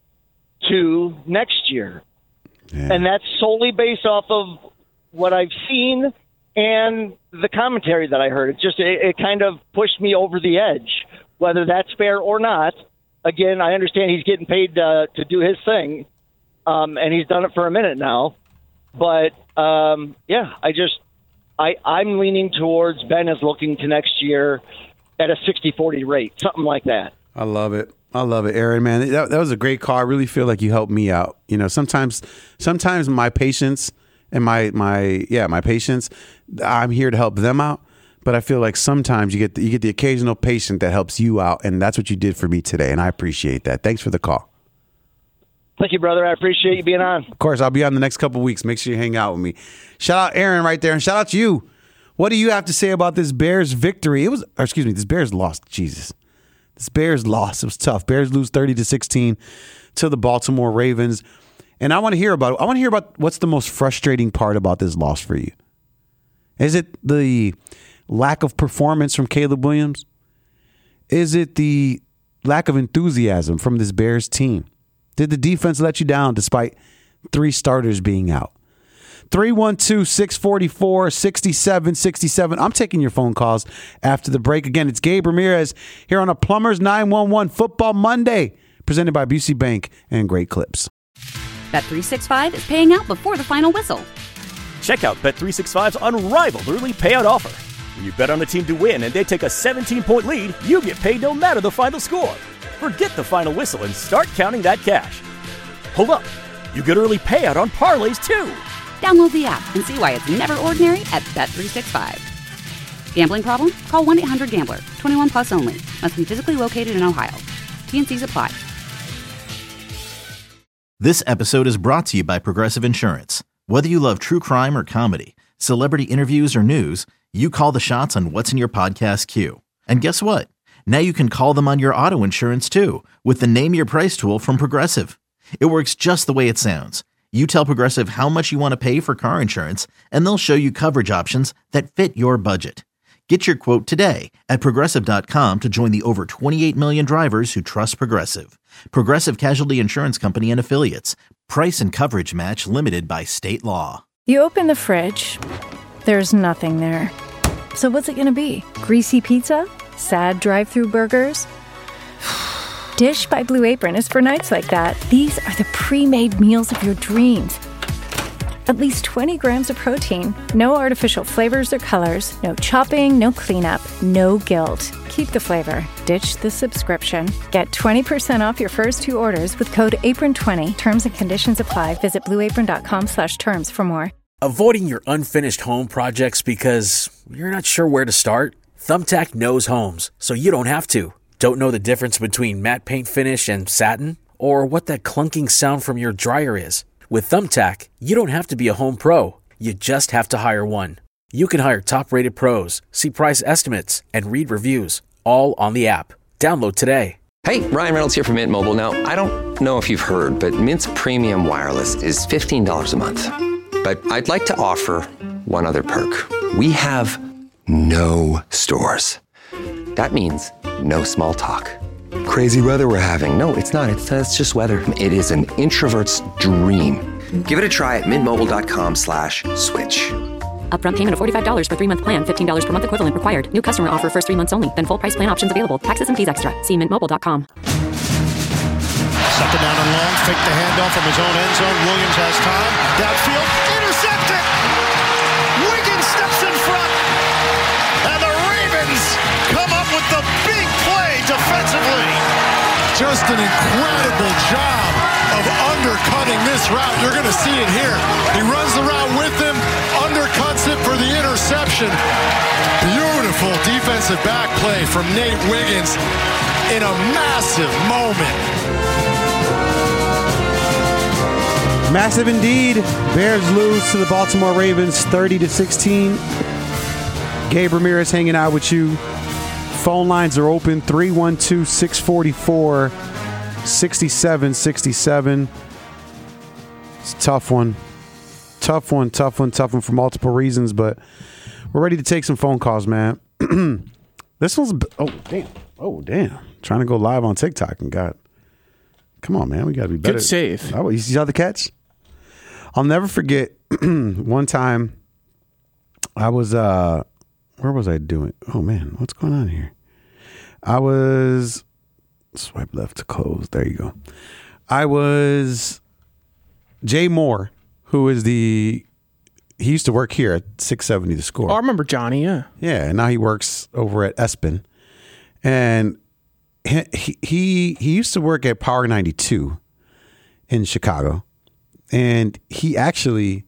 to next year. Yeah. And that's solely based off of what I've seen and the commentary that I heard. It just it, it kind of pushed me over the edge, whether that's fair or not. Again, I understand he's getting paid uh, to do his thing, um, and he's done it for a minute now. But, um, yeah, I just I, I'm leaning towards Ben is looking to next year at a sixty forty rate, something like that. I love it. I love it, Aaron, man. That, that was a great call. I really feel like you helped me out. You know, sometimes sometimes my patience and my, my yeah, my patience, I'm here to help them out. But I feel like sometimes you get the, you get the occasional patient that helps you out, and that's what you did for me today, and I appreciate that. Thanks for the call. Thank you, brother. I appreciate you being on. Of course, I'll be on the next couple of weeks. Make sure you hang out with me. Shout out Aaron right there, and shout out to you. What do you have to say about this Bears victory? It was, or excuse me, this Bears lost. Jesus. This Bears loss. It was tough. Bears lose thirty to sixteen to the Baltimore Ravens. And I want to hear about it. I want to hear about what's the most frustrating part about this loss for you. Is it the lack of performance from Caleb Williams? Is it the lack of enthusiasm from this Bears team? Did the defense let you down despite three starters being out? three one two, six four four, six seven six seven. I'm taking your phone calls after the break. Again, it's Gabe Ramirez here on a Plumbers nine one one Football Monday, presented by Busey Bank and Great Clips. Bet three sixty-five is paying out before the final whistle. Check out Bet three sixty-five's unrivaled early payout offer. When you bet on a team to win and they take a seventeen-point lead, you get paid no matter the final score. Forget the final whistle and start counting that cash. Hold up. You get early payout on parlays, too. Download the app and see why it's never ordinary at Bet three sixty-five. Gambling problem? Call one eight hundred gambler. twenty-one plus only. Must be physically located in Ohio. T N Cs apply. This episode is brought to you by Progressive Insurance. Whether you love true crime or comedy, celebrity interviews or news, you call the shots on what's in your podcast queue. And guess what? Now you can call them on your auto insurance too with the Name Your Price tool from Progressive. It works just the way it sounds. You tell Progressive how much you want to pay for car insurance, and they'll show you coverage options that fit your budget. Get your quote today at Progressive dot com to join the over twenty-eight million drivers who trust Progressive. Progressive Casualty Insurance Company and Affiliates. Price and coverage match limited by state law. You open the fridge. There's nothing there. So what's it going to be? Greasy pizza? Sad drive-thru burgers? Dish by Blue Apron is for nights like that. These are the pre-made meals of your dreams. At least twenty grams of protein, no artificial flavors or colors, no chopping, no cleanup, no guilt. Keep the flavor. Ditch the subscription. Get twenty percent off your first two orders with code apron twenty. Terms and conditions apply. Visit blueapron.com slash terms for more. Avoiding your unfinished home projects because you're not sure where to start? Thumbtack knows homes, so you don't have to. Don't know the difference between matte paint finish and satin? Or what that clunking sound from your dryer is? With Thumbtack, you don't have to be a home pro. You just have to hire one. You can hire top-rated pros, see price estimates, and read reviews, all on the app. Download today. Hey, Ryan Reynolds here from Mint Mobile. Now, I don't know if you've heard, but Mint's premium wireless is fifteen dollars a month. But I'd like to offer one other perk. We have no stores. That means no small talk. Crazy weather we're having. No, it's not. It's, uh, it's just weather. It is an introvert's dream. Give it a try at mintmobile.com slash switch. Upfront payment of forty-five dollars for three-month plan. fifteen dollars per month equivalent required. New customer offer first three months only. Then full price plan options available. Taxes and fees extra. See mint mobile dot com. Second down and long. Fake the handoff from his own end zone. Williams has time. Downfield. Intercepted. Wiggins steps in front. And the Ravens Just an incredible job of undercutting this route. You're going to see it here. He runs the route with him, undercuts it for the interception. Beautiful defensive back play from Nate Wiggins in a massive moment. Massive indeed. Bears lose to the Baltimore Ravens thirty to sixteen. Gabe Ramirez hanging out with you. Phone lines are open, three one two, six four four, six seven six seven. It's a tough one. Tough one, tough one, tough one for multiple reasons, but we're ready to take some phone calls, man. This one's, oh, damn. Oh, damn. Trying to go live on TikTok and got, come on, man. We got to be better. Good save. Oh, you see how the catch? I'll never forget one time I was, uh, where was I doing? Oh, man, what's going on here? I was, swipe left to close. There you go. I was Jay Moore, who is the, he used to work here at six seventy The Score. Oh, I remember Johnny, yeah. Yeah, and now he works over at Espen. And he, he, he used to work at Power ninety-two in Chicago. And he actually,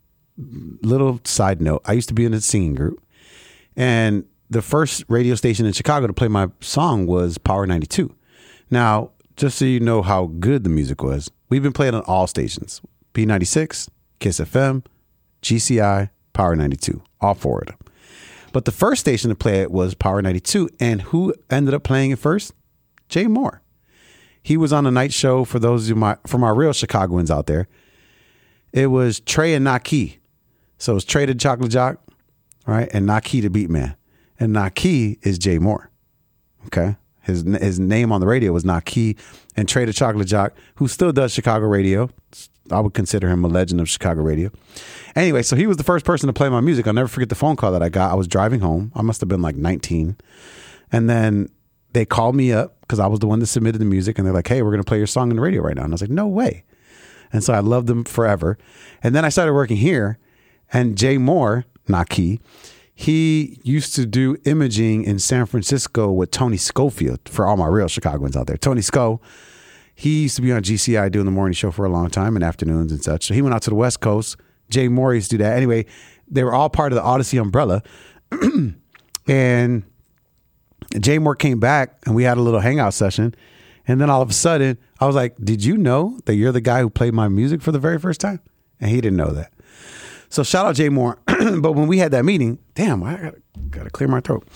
little side note, I used to be in a singing group. And the first radio station in Chicago to play my song was Power ninety-two. Now, just so you know how good the music was, we've been playing on all stations. P ninety-six, Kiss F M, G C I, Power ninety-two, all four of them. But the first station to play it was Power ninety-two. And who ended up playing it first? Jay Moore. He was on a night show for those of my, for my real Chicagoans out there. It was Trey and Naki. So it was Trey the Chocolate Jock, right? And Naki the Beat Man. And Naki is Jay Moore. Okay. His his name on the radio was Naki, and Trey the Chocolate Jock, who still does Chicago radio. I would consider him a legend of Chicago radio. Anyway, so he was the first person to play my music. I'll never forget the phone call that I got. I was driving home. I must have been like nineteen. And then they called me up because I was the one that submitted the music. And they're like, hey, we're going to play your song on the radio right now. And I was like, no way. And so I loved them forever. And then I started working here. And Jay Moore, Naki, he used to do imaging in San Francisco with Tony Schofield, for all my real Chicagoans out there. Tony Sco, he used to be on G C I doing the morning show for a long time in afternoons and such. So he went out to the West Coast. Jay Moore used to do that. Anyway, they were all part of the Odyssey umbrella. And Jay Moore came back and we had a little hangout session. And then all of a sudden, I was like, did you know that you're the guy who played my music for the very first time? And he didn't know that. So shout out Jay Moore. But when we had that meeting, damn, I gotta, gotta clear my throat.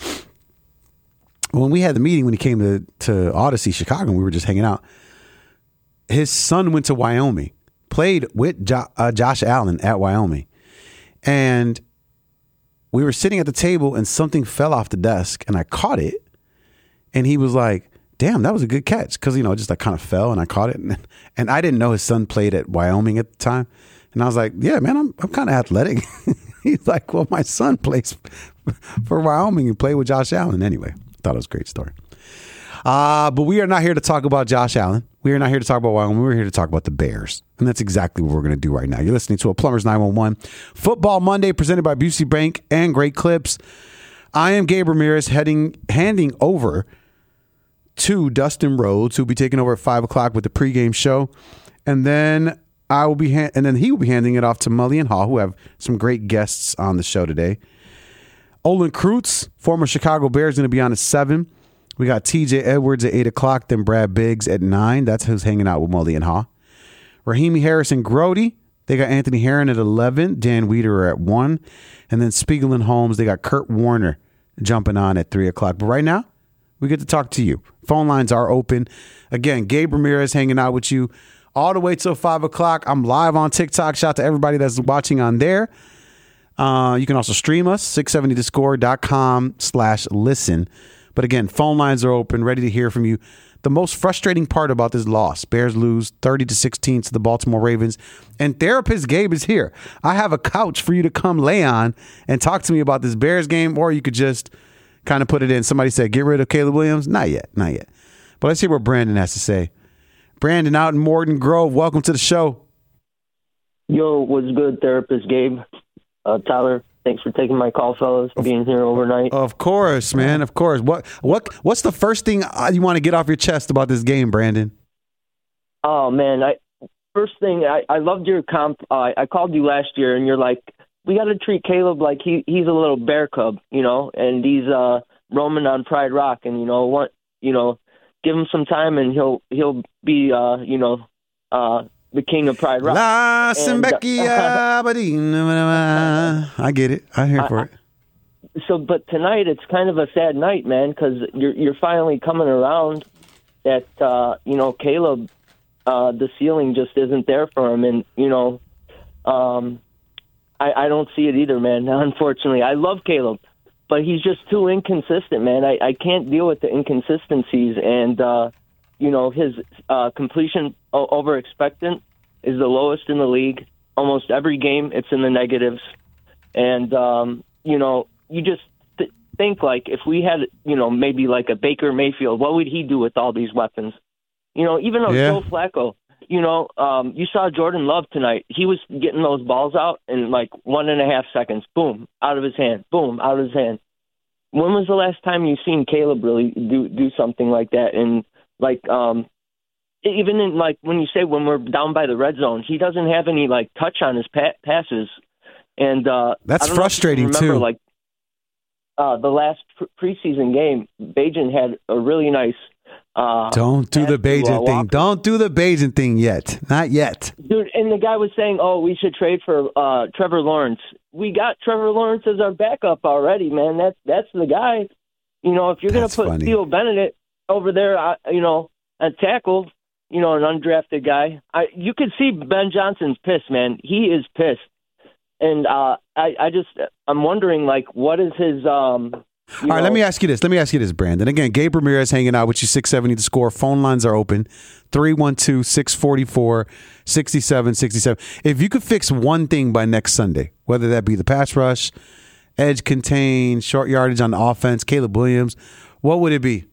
When we had the meeting, when he came to, to Odyssey, Chicago, and we were just hanging out, his son went to Wyoming, played with jo- uh, Josh Allen at Wyoming. And we were sitting at the table and something fell off the desk and I caught it. And he was like, damn, that was a good catch. Cause you know, just like kind of fell and I caught it. And, and I didn't know his son played at Wyoming at the time. And I was like, yeah, man, I'm I'm kind of athletic. He's like, well, my son plays for Wyoming and played with Josh Allen. Anyway, thought it was a great story. Uh, but we are not here to talk about Josh Allen. We are not here to talk about Wyoming. We're here to talk about the Bears. And that's exactly what we're going to do right now. You're listening to a Plumbers nine one one Football Monday presented by Busey Bank and Great Clips. I am Gabe Ramirez heading, handing over to Dustin Rhodes, who'll be taking over at five o'clock with the pregame show. And then I will be, ha- and then he will be handing it off to Mully and Hall, who have some great guests on the show today. Olin Kreutz, former Chicago Bear, is going to be on at seven. We got T J Edwards at eight o'clock, then Brad Biggs at nine. That's who's hanging out with Mully and Hall. Rahimi Harrison Grody, they got Anthony Herron at eleven, Dan Wiederer at one, and then Spiegel and Holmes, they got Kurt Warner jumping on at three o'clock. But right now, we get to talk to you. Phone lines are open. Again, Gabe Ramirez hanging out with you all the way till five o'clock. I'm live on TikTok. Shout out to everybody that's watching on there. Uh, you can also stream us, six seventy the score dot com slash listen. But again, phone lines are open, ready to hear from you. The most frustrating part about this loss, Bears lose thirty to sixteen to the Baltimore Ravens, and therapist Gabe is here. I have a couch for you to come lay on and talk to me about this Bears game, or you could just kind of put it in. Somebody said, get rid of Caleb Williams. Not yet, not yet. But let's hear what Brandon has to say. Brandon out in Morton Grove, welcome to the show. Yo, what's good, therapist Gabe? Uh, Tyler, Thanks for taking my call, fellas, being here overnight. Of course, man. Of course. What what what's the first thing you want to get off your chest about this game, Brandon? Oh man, I first thing I, I loved your comp. Uh, I called you last year, and you're like, we got to treat Caleb like he he's a little bear cub, you know, and he's uh, roaming on Pride Rock, and you know what, you know, give him some time, and he'll he'll be uh, you know uh, the king of Pride Rock. La And, uh, I get it. I'm here for it. So, but tonight it's kind of a sad night, man, because you're you're finally coming around that uh, you know Caleb, uh, the ceiling just isn't there for him, and you know, um, I, I don't see it either, man. Unfortunately, I love Caleb, but he's just too inconsistent, man. I, I can't deal with the inconsistencies, and uh, you know his uh, completion o- over expectant is the lowest in the league. Almost every game, it's in the negatives, and um, you know. You just th- think, like, if we had, you know, maybe like a Baker Mayfield, what would he do with all these weapons? You know, even though Yeah. Joe Flacco, you know, um, you saw Jordan Love tonight. He was getting those balls out in like one and a half seconds. Boom, out of his hand. Boom, out of his hand. When was the last time you seen Caleb really do do something like that? And, like, um, even in, like, when you say when we're down by the red zone, he doesn't have any, like, touch on his pa- passes. And uh, That's I don't know if you frustrating, remember, too. Like, Uh, the last pre- preseason game, Bajan had a really nice. Uh, Don't do the pass to, uh, Bajan thing. Walker. Don't do the Bajan thing yet. Not yet. Dude, and the guy was saying, "Oh, we should trade for uh, Trevor Lawrence." We got Trevor Lawrence as our backup already, man. That's that's the guy. You know, if you're going to put funny. Theo Benedict over there, uh, you know, and tackle, you know, an undrafted guy, I you could see Ben Johnson's pissed, man. He is pissed, and uh, I I just I'm wondering, like, what is his um. All right, let me ask you this. Let me ask you this, Brandon. Again, Gabe Ramirez hanging out with you, six seventy The Score. Phone lines are open, three one two, six four four, six seven six seven. If you could fix one thing by next Sunday, whether that be the pass rush, edge contain, short yardage on the offense, Caleb Williams, what would it be?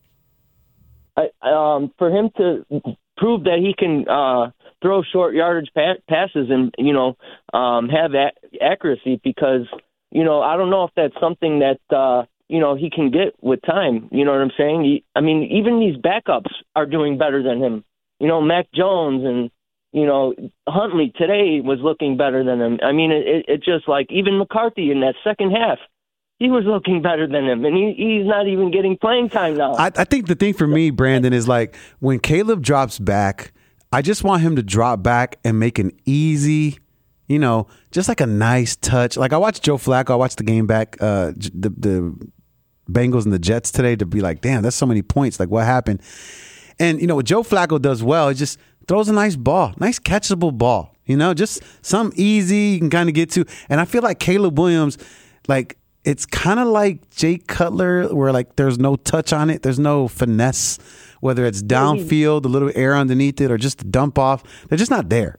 I, um, for him to prove that he can uh, throw short yardage pa- passes and, you know, um, have a- accuracy because – you know, I don't know if that's something that, uh, you know, he can get with time. You know what I'm saying? He, I mean, even these backups are doing better than him. You know, Mac Jones and, you know, Huntley today was looking better than him. I mean, it, it, it just like even McCarthy in that second half, he was looking better than him. And he, he's not even getting playing time now. I, I think the thing for me, Brandon, is like when Caleb drops back, I just want him to drop back and make an easy – you know, just like a nice touch. Like I watched Joe Flacco. I watched the game back, uh, the the Bengals and the Jets today to be like, damn, that's so many points. Like what happened? And, you know, what Joe Flacco does well, he just throws a nice ball, nice catchable ball, you know, just some easy you can kind of get to. And I feel like Caleb Williams, like it's kind of like Jake Cutler where like there's no touch on it. There's no finesse, whether it's downfield, a little air underneath it or just a dump off. They're just not there.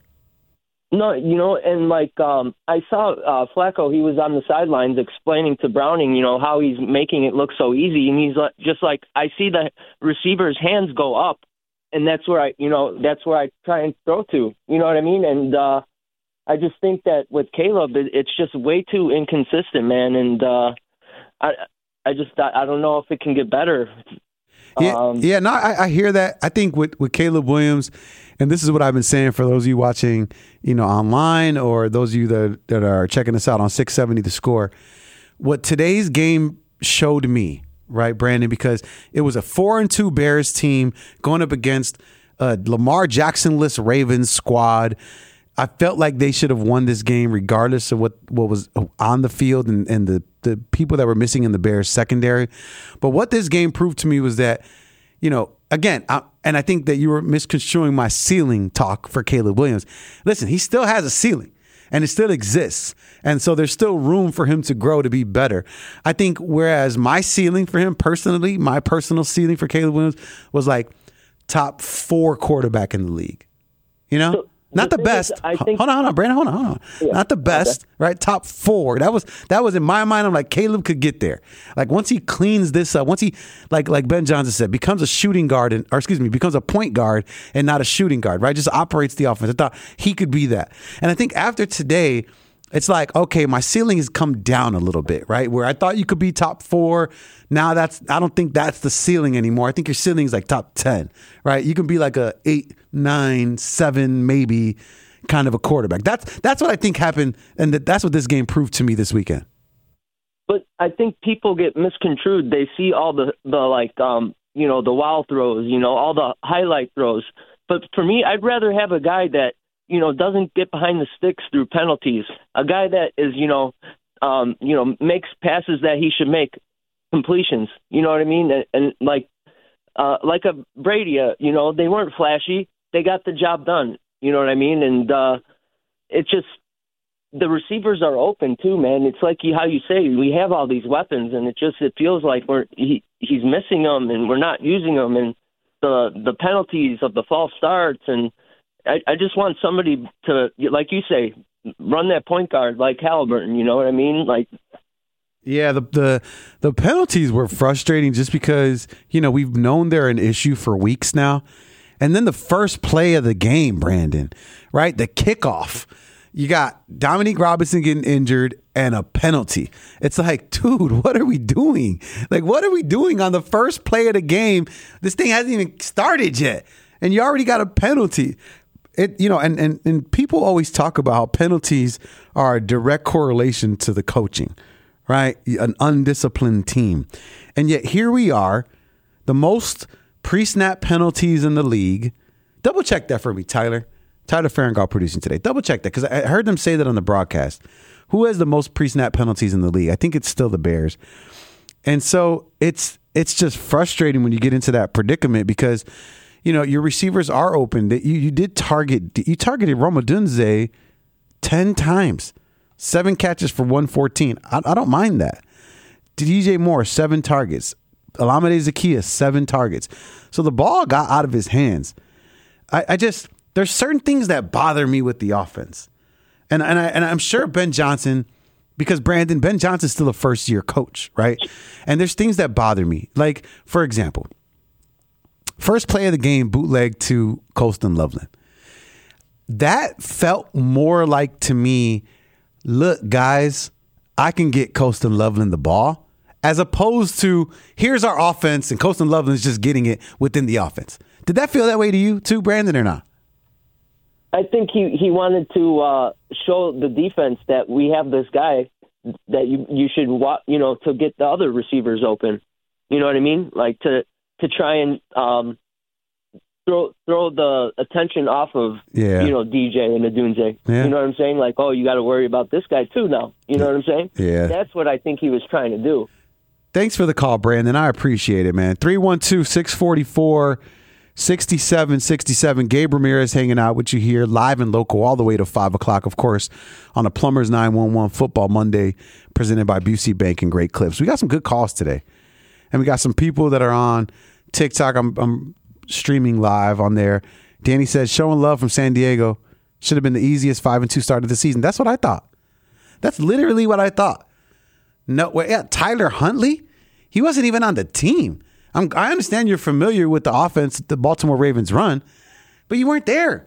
No, you know, and like um, I saw uh, Flacco, he was on the sidelines explaining to Browning, you know, how he's making it look so easy. And he's like, just like, I see the receiver's hands go up, and that's where I, you know, that's where I try and throw to. You know what I mean? And uh, I just think that with Caleb, it, it's just way too inconsistent, man. And uh, I, I just, I, I don't know if it can get better. Yeah, Um, yeah, no, I, I hear that. I think with, with Caleb Williams, and this is what I've been saying for those of you watching, you know, online or those of you that, that are checking us out on six seventy The Score, what today's game showed me, right, Brandon, because it was a four and two Bears team going up against a Lamar Jackson-less Ravens squad. I felt like they should have won this game regardless of what, what was on the field and, and the, the people that were missing in the Bears secondary. But what this game proved to me was that, you know, again, I, and I think that you were misconstruing my ceiling talk for Caleb Williams. Listen, he still has a ceiling and it still exists. And so there's still room for him to grow to be better. I think whereas my ceiling for him personally, my personal ceiling for Caleb Williams was like top four quarterback in the league, you know? So, Not the, the best. Is, I think, hold on, hold on, Brandon. Hold on, hold on. Yeah, Not the best, okay. right? Top four. That was that was in my mind. I'm like, Caleb could get there. Like once he cleans this up, once he like like Ben Johnson said, becomes a shooting guard and or excuse me, becomes a point guard and not a shooting guard, right? Just operates the offense. I thought he could be that. And I think after today, it's like, okay, my ceiling has come down a little bit, right? Where I thought you could be top four. Now that's, I don't think that's the ceiling anymore. I think your ceiling is like top ten, right? You can be like a eight, nine, seven, maybe kind of a quarterback. That's, that's what I think happened. And that's what this game proved to me this weekend. But I think people get misconstrued. They see all the, the like, um, you know, the wow throws, you know, all the highlight throws. But for me, I'd rather have a guy that, you know, doesn't get behind the sticks through penalties. A guy that is, you know, um, you know, makes passes that he should make, completions. You know what I mean? And, and like, uh, like a Brady, uh, you know, they weren't flashy. They got the job done. You know what I mean? And uh, it's just, the receivers are open too, man. It's like you, how you say, we have all these weapons, and it just it feels like we're he, he's missing them, and we're not using them, and the the penalties of the false starts, and I, I just want somebody to, like you say, run that point guard like Halliburton. You know what I mean? Like, yeah, the the the penalties were frustrating just because, you know, we've known they're an issue for weeks now, and then the first play of the game, Brandon, right, the kickoff. You got Dominique Robinson getting injured and a penalty. It's like, dude, what are we doing? Like, what are we doing on the first play of the game? This thing hasn't even started yet, and you already got a penalty. It, you know, and, and, and people always talk about how penalties are a direct correlation to the coaching, right? An undisciplined team. And yet here we are, the most pre-snap penalties in the league. Double check that for me, Tyler. Tyler Farringall producing today. Double check that because I heard them say that on the broadcast. Who has the most pre-snap penalties in the league? I think it's still the Bears. And so it's it's just frustrating when you get into that predicament because, you know, your receivers are open. That you you did target you targeted Rome Odunze ten times, seven catches for one fourteen. I, I don't mind that. D J Moore seven targets. Olamide Zaccheaus seven targets. So the ball got out of his hands. I, I just. There's certain things that bother me with the offense. And and, I, and I'm sure Ben Johnson, because Brandon, Ben Johnson's still a first-year coach, right? And there's things that bother me. Like, for example, first play of the game, bootleg to Colston Loveland. That felt more like, to me, look, guys, I can get Colston Loveland the ball, as opposed to, here's our offense, and Colston Loveland's just getting it within the offense. Did that feel that way to you too, Brandon, or not? I think he, he wanted to uh, show the defense that we have this guy that you you should wa- you know to get the other receivers open. You know what I mean? Like to to try and um, throw throw the attention off of yeah. you know D J and Odunze. Yeah. You know what I'm saying? Like, oh, you got to worry about this guy too now. You know what I'm saying? Yeah. That's what I think he was trying to do. Thanks for the call, Brandon. I appreciate it, man. three one two, six four four sixty-seven sixty-seven. Gabe Ramirez hanging out with you here, live and local, all the way to five o'clock, of course, on a Plumbers nine one one Football Monday, presented by Busey Bank and Great Clips. We got some good calls today, and we got some people that are on TikTok. I'm, I'm streaming live on there. Danny says, showing love from San Diego should have been the easiest five and two start of the season. That's what I thought. That's literally what I thought. No, well, yeah, Tyler Huntley, he wasn't even on the team. I'm, I understand you're familiar with the offense the Baltimore Ravens run, but you weren't there.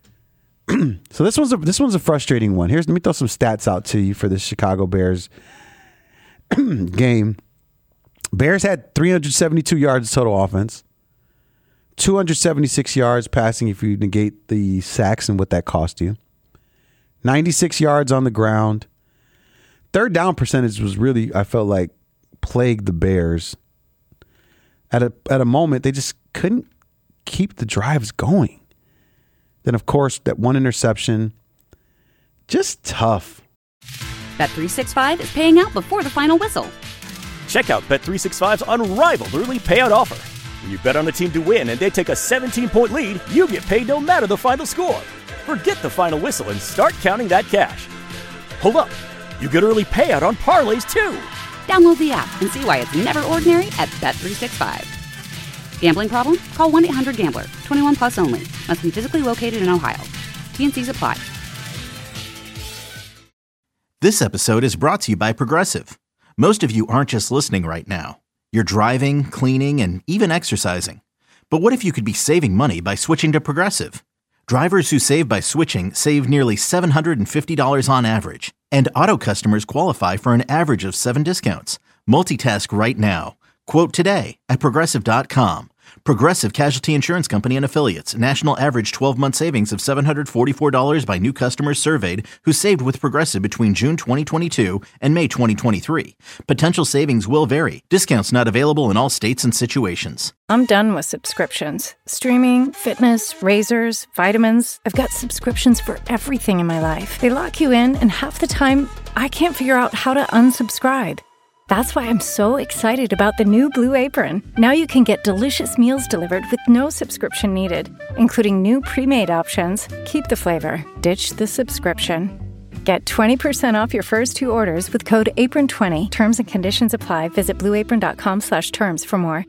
So this one's a, this one's a frustrating one. Here's let me throw some stats out to you for the Chicago Bears game. Bears had three hundred seventy-two yards of total offense, two hundred seventy-six yards passing if you negate the sacks and what that cost you, ninety-six yards on the ground. Third down percentage was really, I felt like, plagued the Bears. At a at a moment, they just couldn't keep the drives going. Then, of course, that one interception, just tough. Bet three sixty-five is paying out before the final whistle. Check out Bet three sixty-five's unrivaled early payout offer. When you bet on a team to win and they take a seventeen-point lead, you get paid no matter the final score. Forget the final whistle and start counting that cash. Hold up. You get early payout on parlays, too. Download the app and see why it's never ordinary at Bet three sixty-five. Gambling problem? Call one eight hundred gambler. twenty-one plus only. Must be physically located in Ohio. T N Cs apply. This episode is brought to you by Progressive. Most of you aren't just listening right now. You're driving, cleaning, and even exercising. But what if you could be saving money by switching to Progressive? Drivers who save by switching save nearly seven hundred fifty dollars on average. And Auto customers qualify for an average of seven discounts. Multitask right now. Quote today at Progressive dot com. Progressive Casualty Insurance Company and Affiliates. National average twelve-month savings of seven hundred forty-four dollars by new customers surveyed who saved with Progressive between June twenty twenty-two and May twenty twenty-three. Potential savings will vary. Discounts not available in all states and situations. I'm done with subscriptions. Streaming, fitness, razors, vitamins. I've got subscriptions for everything in my life. They lock you in, and half the time, I can't figure out how to unsubscribe. That's why I'm so excited about the new Blue Apron. Now you can get delicious meals delivered with no subscription needed, including new pre-made options. Keep the flavor, ditch the subscription. Get twenty percent off your first two orders with code apron twenty. Terms and conditions apply. Visit blue apron dot com slash terms for more.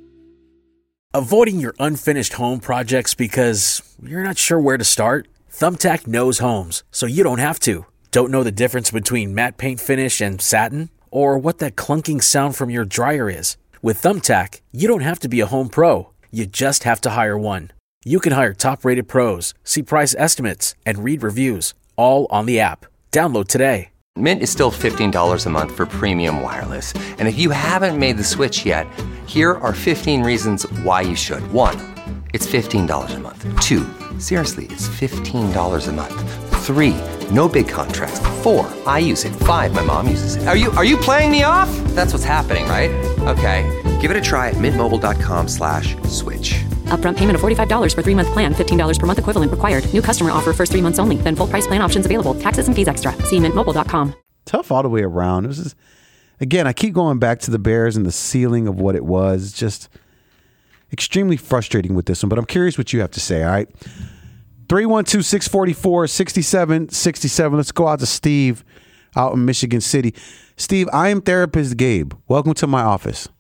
Avoiding your unfinished home projects because you're not sure where to start? Thumbtack knows homes, so you don't have to. Don't know the difference between matte paint finish and satin? Or what that clunking sound from your dryer is? With Thumbtack, you don't have to be a home pro. You just have to hire one. You can hire top-rated pros, see price estimates, and read reviews, all on the app. Download today. Mint is still fifteen dollars a month for premium wireless. And if you haven't made the switch yet, here are fifteen reasons why you should. One, it's fifteen dollars a month. Two, seriously, it's fifteen dollars a month. Three, no big contracts. Four, I use it. Five, my mom uses it. Are you are you playing me off? That's what's happening, right? Okay, give it a try at mintmobile.com slash switch. Upfront payment of forty-five dollars for three-month plan, fifteen dollars per month equivalent required. New customer offer first three months only. Then full price plan options available. Taxes and fees extra. See mint mobile dot com. Tough all the way around. This is, again, I keep going back to the Bears and the ceiling of what it was. Just extremely frustrating with this one. But I'm curious what you have to say, all right? three one two, six four four, six seven six seven. Let's go out to Steve out in Michigan City. Steve, I am therapist Gabe. Welcome to my office.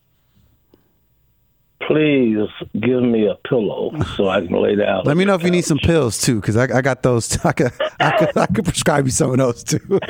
Please give me a pillow so I can lay down. Let me know if you need some pills too, because I, I got those. I could, I could I could prescribe you some of those too.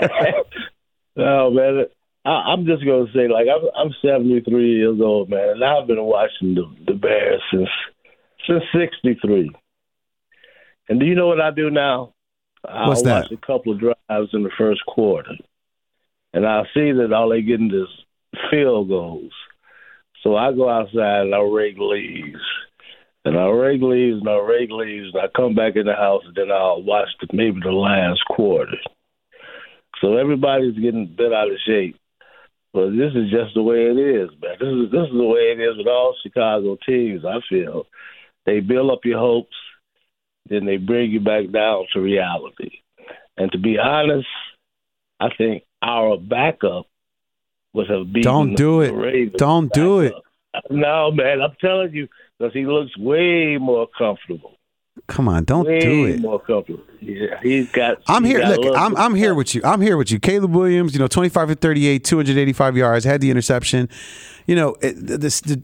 No, man. I, I'm just going to say, like, I'm, I'm seventy-three years old, man, and I've been watching the, the Bears since since sixty-three. And do you know what I do now? What's I that? watch a couple of drives in the first quarter, and I see that all they getting is field goals. So I go outside and I rake leaves, and I rake leaves and I rake leaves, and I come back in the house and then I'll watch the, maybe the last quarter. So everybody's getting bent out of shape, but this is just the way it is, man. This is this is the way it is with all Chicago teams. I feel they build up your hopes. Then they bring you back down to reality. And to be honest, I think our backup would have beaten Don't do the it. Ravens Don't do it. backup. No, man, I'm telling you, because he looks way more comfortable. Come on, don't way do it. more comfortable. Yeah, he's got. I'm he's here. got a Look, little I'm bit- I'm here with you. I'm here with you. Caleb Williams, you know, twenty-five for thirty-eight, two hundred eighty-five yards, had the interception. You know, it, this. The,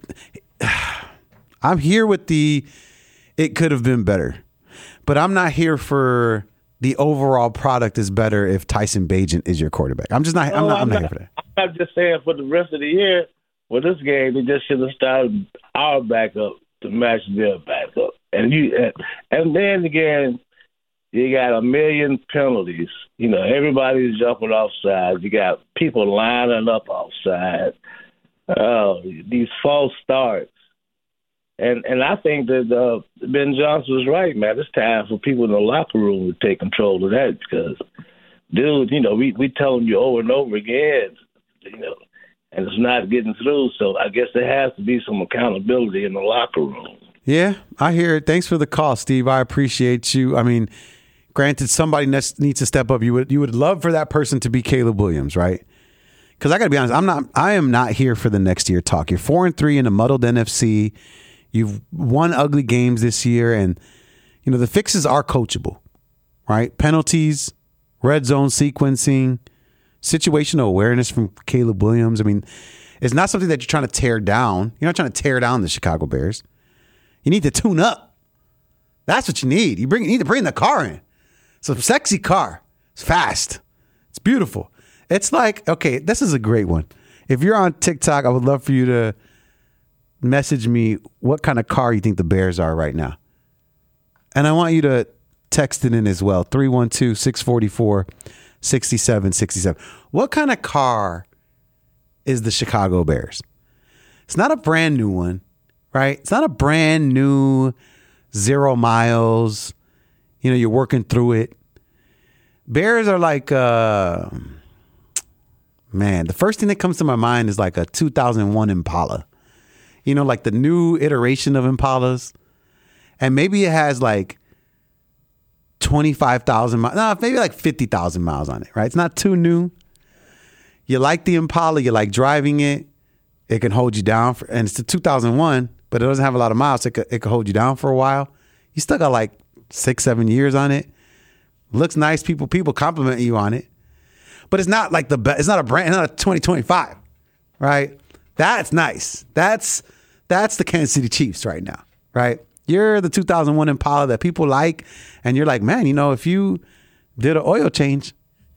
I'm here with the. It could have been better, but I'm not here for the overall product is better if Tyson Bagent is your quarterback. I'm just not. I'm No, not. I'm not here for that. I'm just saying for the rest of the year, for this game, they just should have started our backup to match their backup. And you, and, and then again, you got a million penalties. You know, everybody's jumping off sides. You got people lining up offside. Uh, these false starts. And and I think that uh, Ben Johnson was right, man. It's time for people in the locker room to take control of that because, dude, you know, we we telling you over and over again, you know, and it's not getting through. So I guess there has to be some accountability in the locker room. Yeah, I hear it. Thanks for the call, Steve. I appreciate you. I mean, granted, somebody needs to step up. You would you would love for that person to be Caleb Williams, right? Because I got to be honest, I'm not. I am not here for the next year talk. You're four and three in a muddled N F C. You've won ugly games this year, and you know the fixes are coachable, right? Penalties, red zone sequencing, situational awareness from Caleb Williams. I mean, it's not something that you're trying to tear down. You're not trying to tear down the Chicago Bears. You need to tune up. That's what you need. You bring you need to bring the car in. It's a sexy car. It's fast. It's beautiful. It's like, okay, this is a great one. If you're on TikTok, I would love for you to message me what kind of car you think the Bears are right now. And I want you to text it in as well. three one two, six four four, sixty-seven sixty-seven. What kind of car is the Chicago Bears? It's not a brand new one, right? It's not a brand new zero miles. You know, you're working through it. Bears are like, uh, man, the first thing that comes to my mind is like a two thousand one Impala. You know, like the new iteration of Impalas. And maybe it has like twenty-five thousand miles. No, maybe like fifty thousand miles on it, right? It's not too new. You like the Impala. You like driving it. It can hold you down. For, and it's the two thousand one, but it doesn't have a lot of miles. So it could, it could hold you down for a while. You still got like six, seven years on it. Looks nice. People people compliment you on it. But it's not like the best. It's not a brand. It's not a twenty twenty-five, right? That's nice. That's that's the Kansas City Chiefs right now, right? You're the two thousand one Impala that people like, and you're like, man, you know, if you did an oil change,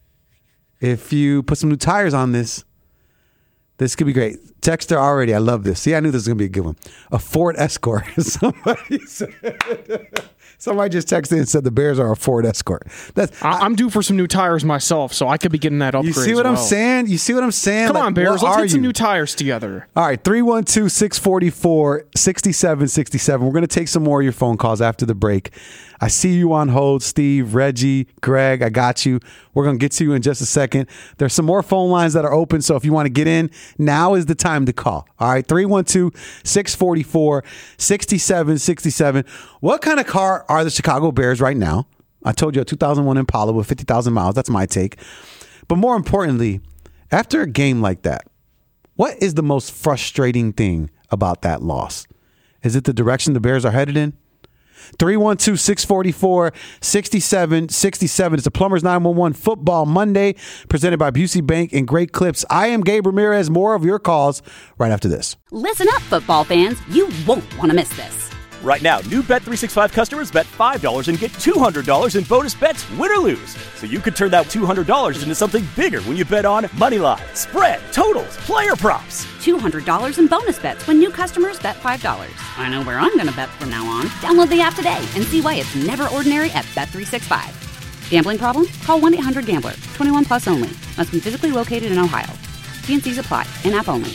if you put some new tires on this, this could be great. Texter already, I love this. See, I knew this was going to be a good one. A Ford Escort. Somebody said... Somebody just texted in and said the Bears are a Ford Escort. That's I, I'm due for some new tires myself, so I could be getting that upgrade. You see what as I'm well. saying? You see what I'm saying? Come like, on, Bears. what Let's are get some you? new tires together. All right, three one two, six four four, six seven six seven. We're going to take some more of your phone calls after the break. I see you on hold, Steve, Reggie, Greg. I got you. We're going to get to you in just a second. There's some more phone lines that are open, so if you want to get in, now is the time to call. All right, three one two, six four four, six seven six seven. What kind of car are the Chicago Bears right now? I told you a two thousand one Impala with fifty thousand miles. That's my take. But more importantly, after a game like that, what is the most frustrating thing about that loss? Is it the direction the Bears are headed in? three one two, six four four, six seven six seven. It's a Plumbers nine one one Football Monday presented by Busey Bank and Great Clips. I am Gabe Ramirez. More of your calls right after this. Listen up, football fans. You won't want to miss this. Right now, new Bet three sixty-five customers bet five dollars and get two hundred dollars in bonus bets, win or lose. So you could turn that two hundred dollars into something bigger when you bet on moneyline, spread, totals, player props. two hundred dollars in bonus bets when new customers bet five dollars. I know where I'm going to bet from now on. Download the app today and see why it's never ordinary at Bet three sixty-five. Gambling problem? Call one eight hundred gambler. twenty-one plus only. Must be physically located in Ohio. T N Cs apply. In-app only.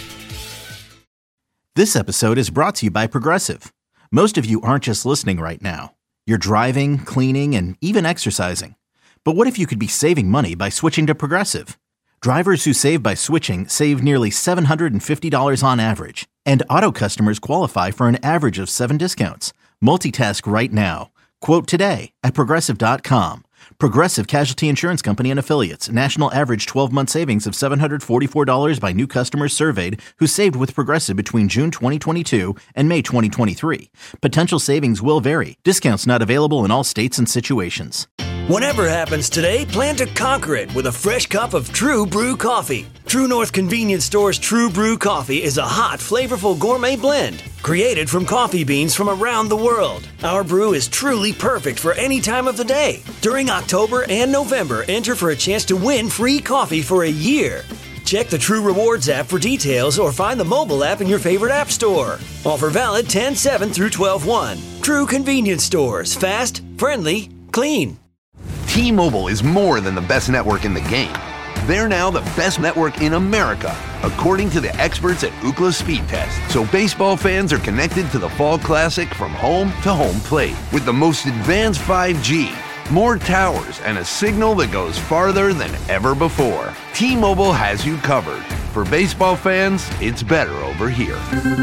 This episode is brought to you by Progressive. Most of you aren't just listening right now. You're driving, cleaning, and even exercising. But what if you could be saving money by switching to Progressive? Drivers who save by switching save nearly seven hundred fifty dollars on average. And auto customers qualify for an average of seven discounts. Multitask right now. Quote today at Progressive dot com. Progressive Casualty Insurance Company and Affiliates. National average twelve-month savings of seven hundred forty-four dollars by new customers surveyed who saved with Progressive between June twenty twenty-two and May twenty twenty-three. Potential savings will vary. Discounts not available in all states and situations. Whatever happens today, plan to conquer it with a fresh cup of True Brew coffee. True North Convenience Store's True Brew coffee is a hot, flavorful gourmet blend created from coffee beans from around the world. Our brew is truly perfect for any time of the day. During October and November, enter for a chance to win free coffee for a year. Check the True Rewards app for details or find the mobile app in your favorite app store. Offer valid ten seven through twelve one. True Convenience Stores. Fast, friendly, clean. T-Mobile is more than the best network in the game. They're now the best network in America, according to the experts at Ookla Speed Test. So baseball fans are connected to the Fall Classic from home to home plate with the most advanced five G, more towers, and a signal that goes farther than ever before. T-Mobile has you covered. For baseball fans, it's better over here.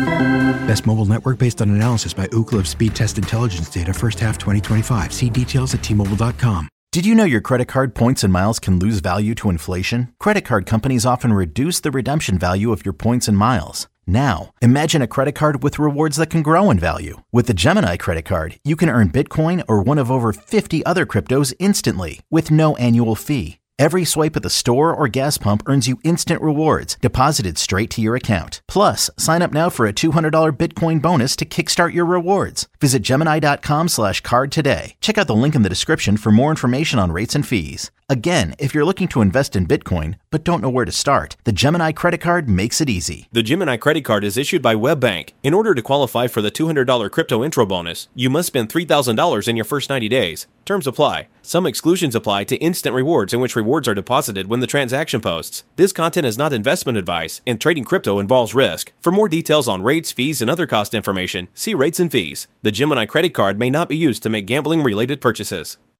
Best mobile network based on analysis by Ookla of Speed Test Intelligence data first half twenty twenty-five. See details at T Mobile dot com. Did you know your credit card points and miles can lose value to inflation? Credit card companies often reduce the redemption value of your points and miles. Now, imagine a credit card with rewards that can grow in value. With the Gemini credit card, you can earn Bitcoin or one of over fifty other cryptos instantly with no annual fee. Every swipe at the store or gas pump earns you instant rewards deposited straight to your account. Plus, sign up now for a two hundred dollars Bitcoin bonus to kickstart your rewards. Visit Gemini.com slash card today. Check out the link in the description for more information on rates and fees. Again, if you're looking to invest in Bitcoin but don't know where to start, the Gemini credit card makes it easy. The Gemini credit card is issued by WebBank. In order to qualify for the two hundred dollars crypto intro bonus, you must spend three thousand dollars in your first ninety days. Terms apply. Some exclusions apply to instant rewards in which rewards are deposited when the transaction posts. This content is not investment advice, and trading crypto involves risk. For more details on rates, fees, and other cost information, see rates and fees. The Gemini credit card may not be used to make gambling-related purchases.